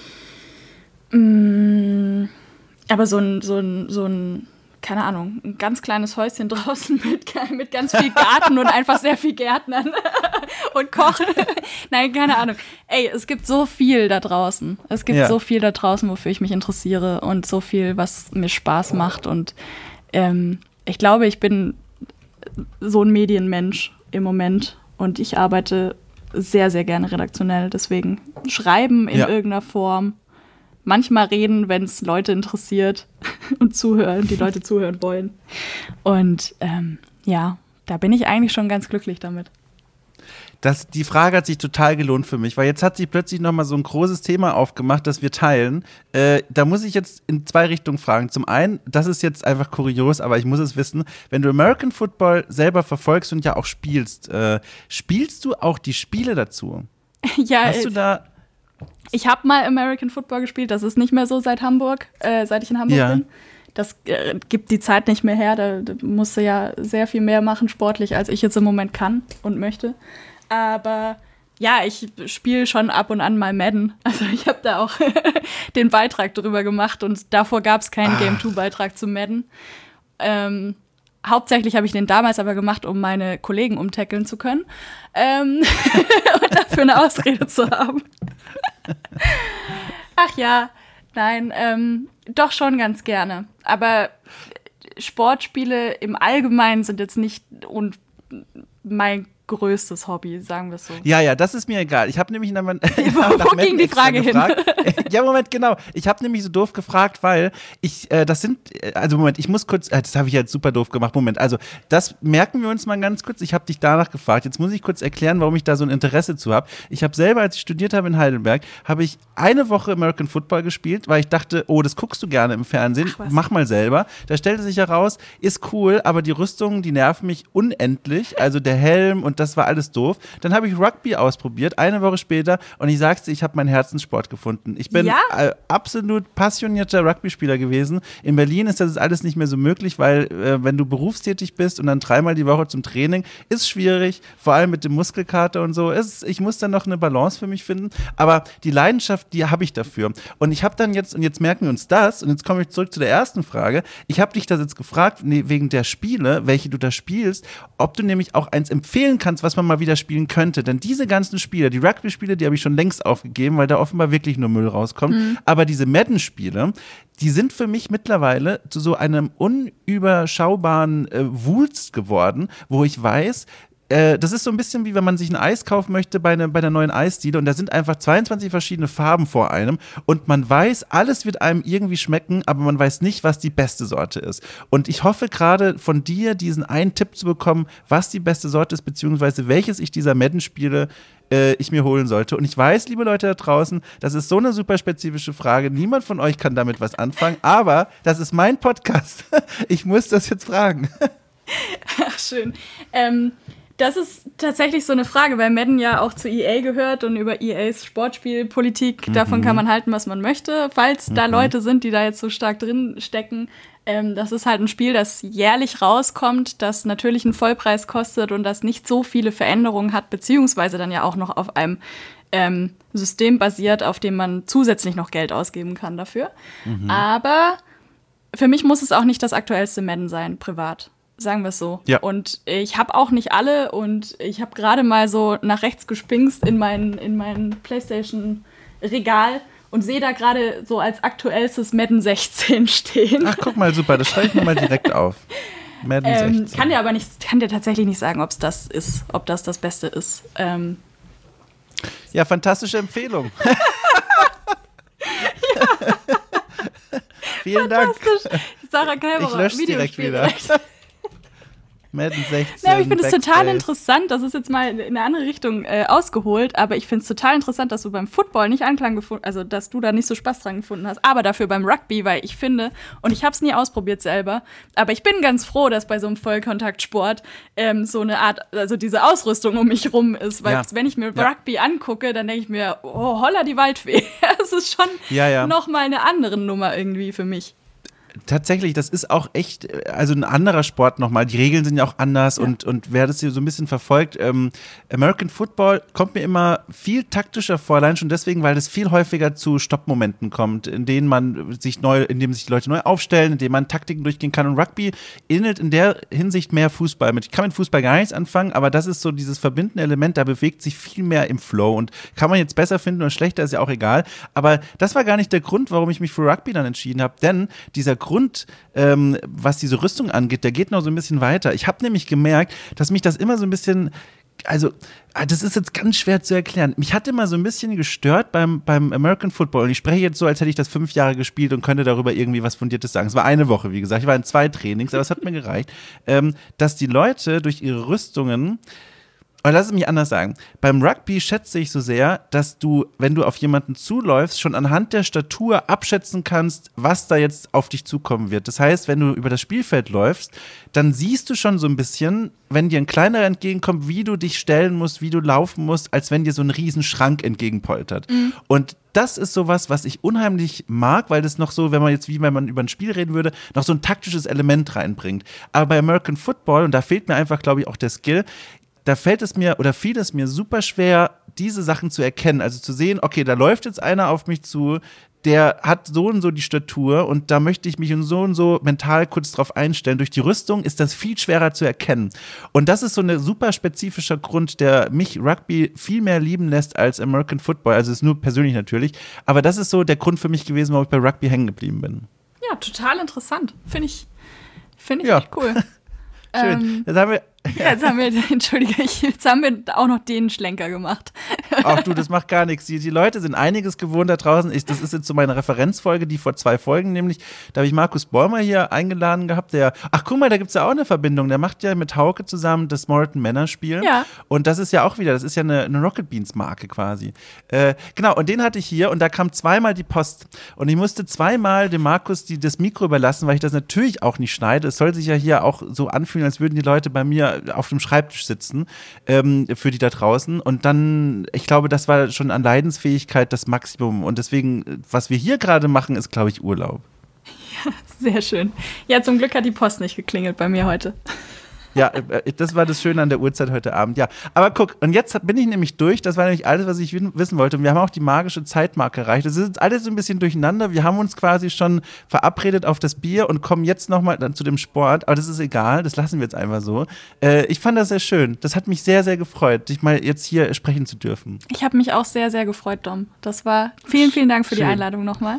Mm, aber so ein, so ein, so ein, keine Ahnung, ein ganz kleines Häuschen draußen mit, mit ganz viel Garten und einfach sehr viel Gärtnern und Kochen. Nein, keine Ahnung. Ey, es gibt so viel da draußen. Es gibt ja. so viel da draußen, wofür ich mich interessiere und so viel, was mir Spaß macht. Und ähm, ich glaube, ich bin so ein Medienmensch im Moment und ich arbeite sehr, sehr gerne redaktionell. Deswegen schreiben in ja. irgendeiner Form, manchmal reden, wenn es Leute interessiert und zuhören, die Leute zuhören wollen. Und ähm, ja, da bin ich eigentlich schon ganz glücklich damit. Das, die Frage hat sich total gelohnt für mich, weil jetzt hat sich plötzlich nochmal so ein großes Thema aufgemacht, das wir teilen. Äh, da muss ich jetzt in zwei Richtungen fragen. Zum einen, das ist jetzt einfach kurios, aber ich muss es wissen, wenn du American Football selber verfolgst und ja auch spielst, äh, spielst du auch die Spiele dazu? Ja, Hast du da ich habe mal American Football gespielt, das ist nicht mehr so seit Hamburg, äh, seit ich in Hamburg ja. bin. Das äh, gibt die Zeit nicht mehr her, da, da musst du ja sehr viel mehr machen sportlich, als ich jetzt im Moment kann und möchte. Aber ja, ich spiele schon ab und an mal Madden. Also ich habe da auch den Beitrag drüber gemacht und davor gab es keinen Game zwei Beitrag zu Madden. Ähm, hauptsächlich habe ich den damals aber gemacht, um meine Kollegen umtackeln zu können ähm, und dafür eine Ausrede zu haben. Ach ja, nein, ähm, doch schon ganz gerne. Aber Sportspiele im Allgemeinen sind jetzt nicht und mein größtes Hobby, sagen wir es so. Ja, ja, das ist mir egal. Ich habe nämlich nach, wo, wo ging die Frage hin? Ja, Moment, genau. Ich habe nämlich so doof gefragt, weil ich, äh, das sind, also Moment, ich muss kurz, äh, das habe ich jetzt super doof gemacht. Moment, also das merken wir uns mal ganz kurz. Ich habe dich danach gefragt. Jetzt muss ich kurz erklären, warum ich da so ein Interesse zu habe. Ich habe selber, als ich studiert habe in Heidelberg, habe ich eine Woche American Football gespielt, weil ich dachte, oh, das guckst du gerne im Fernsehen. Ach, mach mal selber. Da stellte sich heraus, ist cool, aber die Rüstungen, die nerven mich unendlich. Also der Helm und das war alles doof. Dann habe ich Rugby ausprobiert, eine Woche später, und ich sag's dir, ich habe meinen Herzenssport gefunden. Ich bin ja? äh, absolut passionierter Rugby-Spieler gewesen. In Berlin ist das alles nicht mehr so möglich, weil äh, wenn du berufstätig bist und dann dreimal die Woche zum Training, ist schwierig, vor allem mit dem Muskelkater und so. Ist, ich muss dann noch eine Balance für mich finden, aber die Leidenschaft, die habe ich dafür. Und ich habe dann jetzt, und jetzt merken wir uns das, und jetzt komme ich zurück zu der ersten Frage, ich habe dich das jetzt gefragt, nee, wegen der Spiele, welche du da spielst, ob du nämlich auch eins empfehlen kannst, was man mal wieder spielen könnte. Denn diese ganzen Spiele, die Rugby-Spiele, die habe ich schon längst aufgegeben, weil da offenbar wirklich nur Müll rauskommt. Mhm. Aber diese Madden-Spiele, die sind für mich mittlerweile zu so einem unüberschaubaren äh, Wulst geworden, wo ich weiß, äh, das ist so ein bisschen wie wenn man sich ein Eis kaufen möchte bei, ne, bei der neuen Eisdiele und da sind einfach zweiundzwanzig verschiedene Farben vor einem und man weiß, alles wird einem irgendwie schmecken, aber man weiß nicht, was die beste Sorte ist. Und ich hoffe gerade von dir, diesen einen Tipp zu bekommen, was die beste Sorte ist, beziehungsweise welches ich dieser Madden-Spiele äh, ich mir holen sollte. Und ich weiß, liebe Leute da draußen, das ist so eine super spezifische Frage. Niemand von euch kann damit was anfangen, aber das ist mein Podcast. Ich muss das jetzt fragen. Ach, schön. Ähm Das ist tatsächlich so eine Frage, weil Madden ja auch zu E A gehört und über E As Sportspielpolitik, mhm. davon kann man halten, was man möchte. Falls mhm. da Leute sind, die da jetzt so stark drin stecken, ähm, das ist halt ein Spiel, das jährlich rauskommt, das natürlich einen Vollpreis kostet und das nicht so viele Veränderungen hat, beziehungsweise dann ja auch noch auf einem ähm, System basiert, auf dem man zusätzlich noch Geld ausgeben kann dafür. Mhm. Aber für mich muss es auch nicht das aktuellste Madden sein, privat. Sagen wir es so. Ja. Und ich habe auch nicht alle und ich habe gerade mal so nach rechts gespingst in mein, in mein PlayStation-Regal und sehe da gerade so als aktuellstes Madden sechzehn stehen. Ach, guck mal, super, das schreibe ich mir mal direkt auf. Madden ähm, sechzehn. Kann dir aber nicht, kann dir tatsächlich nicht sagen, ob es das ist, ob das das Beste ist. Ähm. Ja, fantastische Empfehlung. Ja. Vielen Dank. Sarah Kelberer, ich lösche direkt wieder. Madden sechzehn. Ja, ich finde es total interessant, das ist jetzt mal in eine andere Richtung äh, ausgeholt, aber ich finde es total interessant, dass du beim Football nicht Anklang gefunden, also dass du da nicht so Spaß dran gefunden hast, aber dafür beim Rugby, weil ich finde, und ich habe es nie ausprobiert selber, aber ich bin ganz froh, dass bei so einem Vollkontaktsport ähm, so eine Art, also diese Ausrüstung um mich rum ist, weil ja. wenn ich mir ja. Rugby angucke, dann denke ich mir, oh, holla die Waldfee, das ist schon ja, ja. noch mal eine andere Nummer irgendwie für mich. Tatsächlich, das ist auch echt, also ein anderer Sport nochmal. Die Regeln sind ja auch anders ja. und, und wer das hier so ein bisschen verfolgt, ähm, American Football kommt mir immer viel taktischer vor, allein schon deswegen, weil es viel häufiger zu Stoppmomenten kommt, in denen man sich neu, in dem sich die Leute neu aufstellen, in denen man Taktiken durchgehen kann. Und Rugby ähnelt in der Hinsicht mehr Fußball. Ich kann mit Fußball gar nichts anfangen, aber das ist so dieses verbindende Element, da bewegt sich viel mehr im Flow. Und kann man jetzt besser finden oder schlechter, ist ja auch egal. Aber das war gar nicht der Grund, warum ich mich für Rugby dann entschieden habe, denn dieser Grund, ähm, was diese Rüstung angeht, der geht noch so ein bisschen weiter. Ich habe nämlich gemerkt, dass mich das immer so ein bisschen also, das ist jetzt ganz schwer zu erklären. Mich hat immer so ein bisschen gestört beim, beim American Football. Und ich spreche jetzt so, als hätte ich das fünf Jahre gespielt und könnte darüber irgendwie was Fundiertes sagen. Es war eine Woche, wie gesagt. Ich war in zwei Trainings, aber es hat mir gereicht. Ähm, dass die Leute durch ihre Rüstungen, oder lass es mich anders sagen, beim Rugby schätze ich so sehr, dass du, wenn du auf jemanden zuläufst, schon anhand der Statur abschätzen kannst, was da jetzt auf dich zukommen wird. Das heißt, wenn du über das Spielfeld läufst, dann siehst du schon so ein bisschen, wenn dir ein kleinerer entgegenkommt, wie du dich stellen musst, wie du laufen musst, als wenn dir so ein riesen Schrank entgegenpoltert. Mhm. Und das ist sowas, was ich unheimlich mag, weil das noch so, wenn man jetzt, wie wenn man über ein Spiel reden würde, noch so ein taktisches Element reinbringt. Aber bei American Football, und da fehlt mir einfach, glaube ich, auch der Skill, da fällt es mir oder fiel es mir super schwer, diese Sachen zu erkennen. Also zu sehen, okay, da läuft jetzt einer auf mich zu, der hat so und so die Statur und da möchte ich mich so und so mental kurz drauf einstellen. Durch die Rüstung ist das viel schwerer zu erkennen. Und das ist so ein super spezifischer Grund, der mich Rugby viel mehr lieben lässt als American Football. Also ist nur persönlich natürlich. Aber das ist so der Grund für mich gewesen, warum ich bei Rugby hängen geblieben bin. Ja, total interessant. Finde ich, find ich ja. echt cool. Schön. Ähm, Jetzt haben wir Ja, jetzt haben wir, entschuldige, jetzt haben wir auch noch den Schlenker gemacht. Ach du, das macht gar nichts. Die, die Leute sind einiges gewohnt da draußen. Ich, das ist jetzt so meine Referenzfolge, die vor zwei Folgen nämlich, da habe ich Markus Bäumer hier eingeladen gehabt, der, ach guck mal, da gibt es ja auch eine Verbindung, der macht ja mit Hauke zusammen das Morton Männerspiel. Ja. Und das ist ja auch wieder, das ist ja eine, eine Rocket Beans Marke quasi. Äh, genau, und den hatte ich hier und da kam zweimal die Post. Und ich musste zweimal dem Markus die, das Mikro überlassen, weil ich das natürlich auch nicht schneide. Es soll sich ja hier auch so anfühlen, als würden die Leute bei mir auf dem Schreibtisch sitzen, ähm, für die da draußen. Und dann, ich glaube, das war schon an Leidensfähigkeit das Maximum. Und deswegen, was wir hier gerade machen, ist, glaube ich, Urlaub. Ja, sehr schön. Ja, zum Glück hat die Post nicht geklingelt bei mir heute. Ja, das war das Schöne an der Uhrzeit heute Abend. Ja, aber guck, und jetzt bin ich nämlich durch. Das war nämlich alles, was ich wissen wollte. Und wir haben auch die magische Zeitmarke erreicht. Das ist jetzt alles so ein bisschen durcheinander. Wir haben uns quasi schon verabredet auf das Bier und kommen jetzt nochmal zu dem Sport. Aber das ist egal, das lassen wir jetzt einfach so. Äh, ich fand das sehr schön. Das hat mich sehr, sehr gefreut, dich mal jetzt hier sprechen zu dürfen. Ich habe mich auch sehr, sehr gefreut, Dom. Das war, vielen, vielen Dank für schön. Die Einladung nochmal.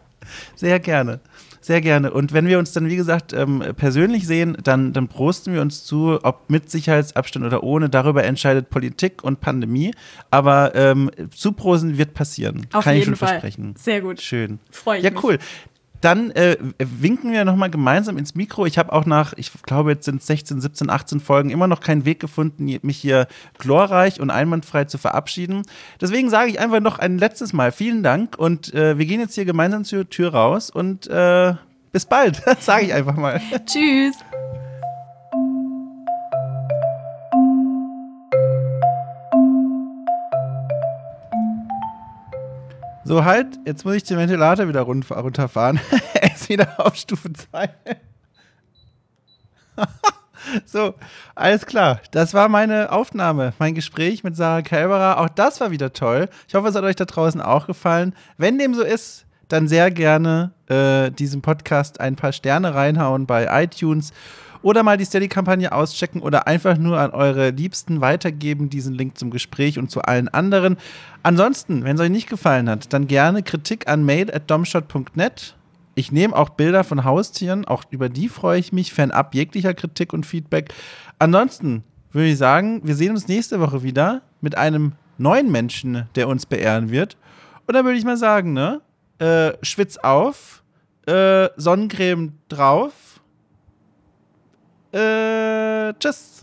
Sehr gerne. Sehr gerne. Und wenn wir uns dann, wie gesagt, ähm, persönlich sehen, dann, dann prosten wir uns zu, ob mit Sicherheitsabstand oder ohne. Darüber entscheidet Politik und Pandemie. Aber ähm, zuprosen wird passieren. Auf Kann jeden ich schon Fall. versprechen. Sehr gut. Schön. Freue ich ja, mich. Ja, cool. Dann äh, winken wir nochmal gemeinsam ins Mikro. Ich habe auch nach, ich glaube, jetzt sind es sechzehn, siebzehn, achtzehn Folgen immer noch keinen Weg gefunden, mich hier glorreich und einwandfrei zu verabschieden. Deswegen sage ich einfach noch ein letztes Mal vielen Dank und äh, wir gehen jetzt hier gemeinsam zur Tür raus und äh, bis bald, sage ich einfach mal. Tschüss. So, halt, jetzt muss ich den Ventilator wieder runterfahren. Er ist wieder auf Stufe zwei. So, alles klar. Das war meine Aufnahme, mein Gespräch mit Sarah Kelberer. Auch das war wieder toll. Ich hoffe, es hat euch da draußen auch gefallen. Wenn dem so ist, dann sehr gerne äh, diesem Podcast ein paar Sterne reinhauen bei iTunes oder mal die Steady-Kampagne auschecken oder einfach nur an eure Liebsten weitergeben, diesen Link zum Gespräch und zu allen anderen. Ansonsten, wenn es euch nicht gefallen hat, dann gerne Kritik an mail at domshot punkt net. Ich nehme auch Bilder von Haustieren, auch über die freue ich mich, fernab jeglicher Kritik und Feedback. Ansonsten würde ich sagen, wir sehen uns nächste Woche wieder mit einem neuen Menschen, der uns beehren wird. Und dann würde ich mal sagen, ne? Äh, Schwitz auf, äh, Sonnencreme drauf. Äh, tschüss.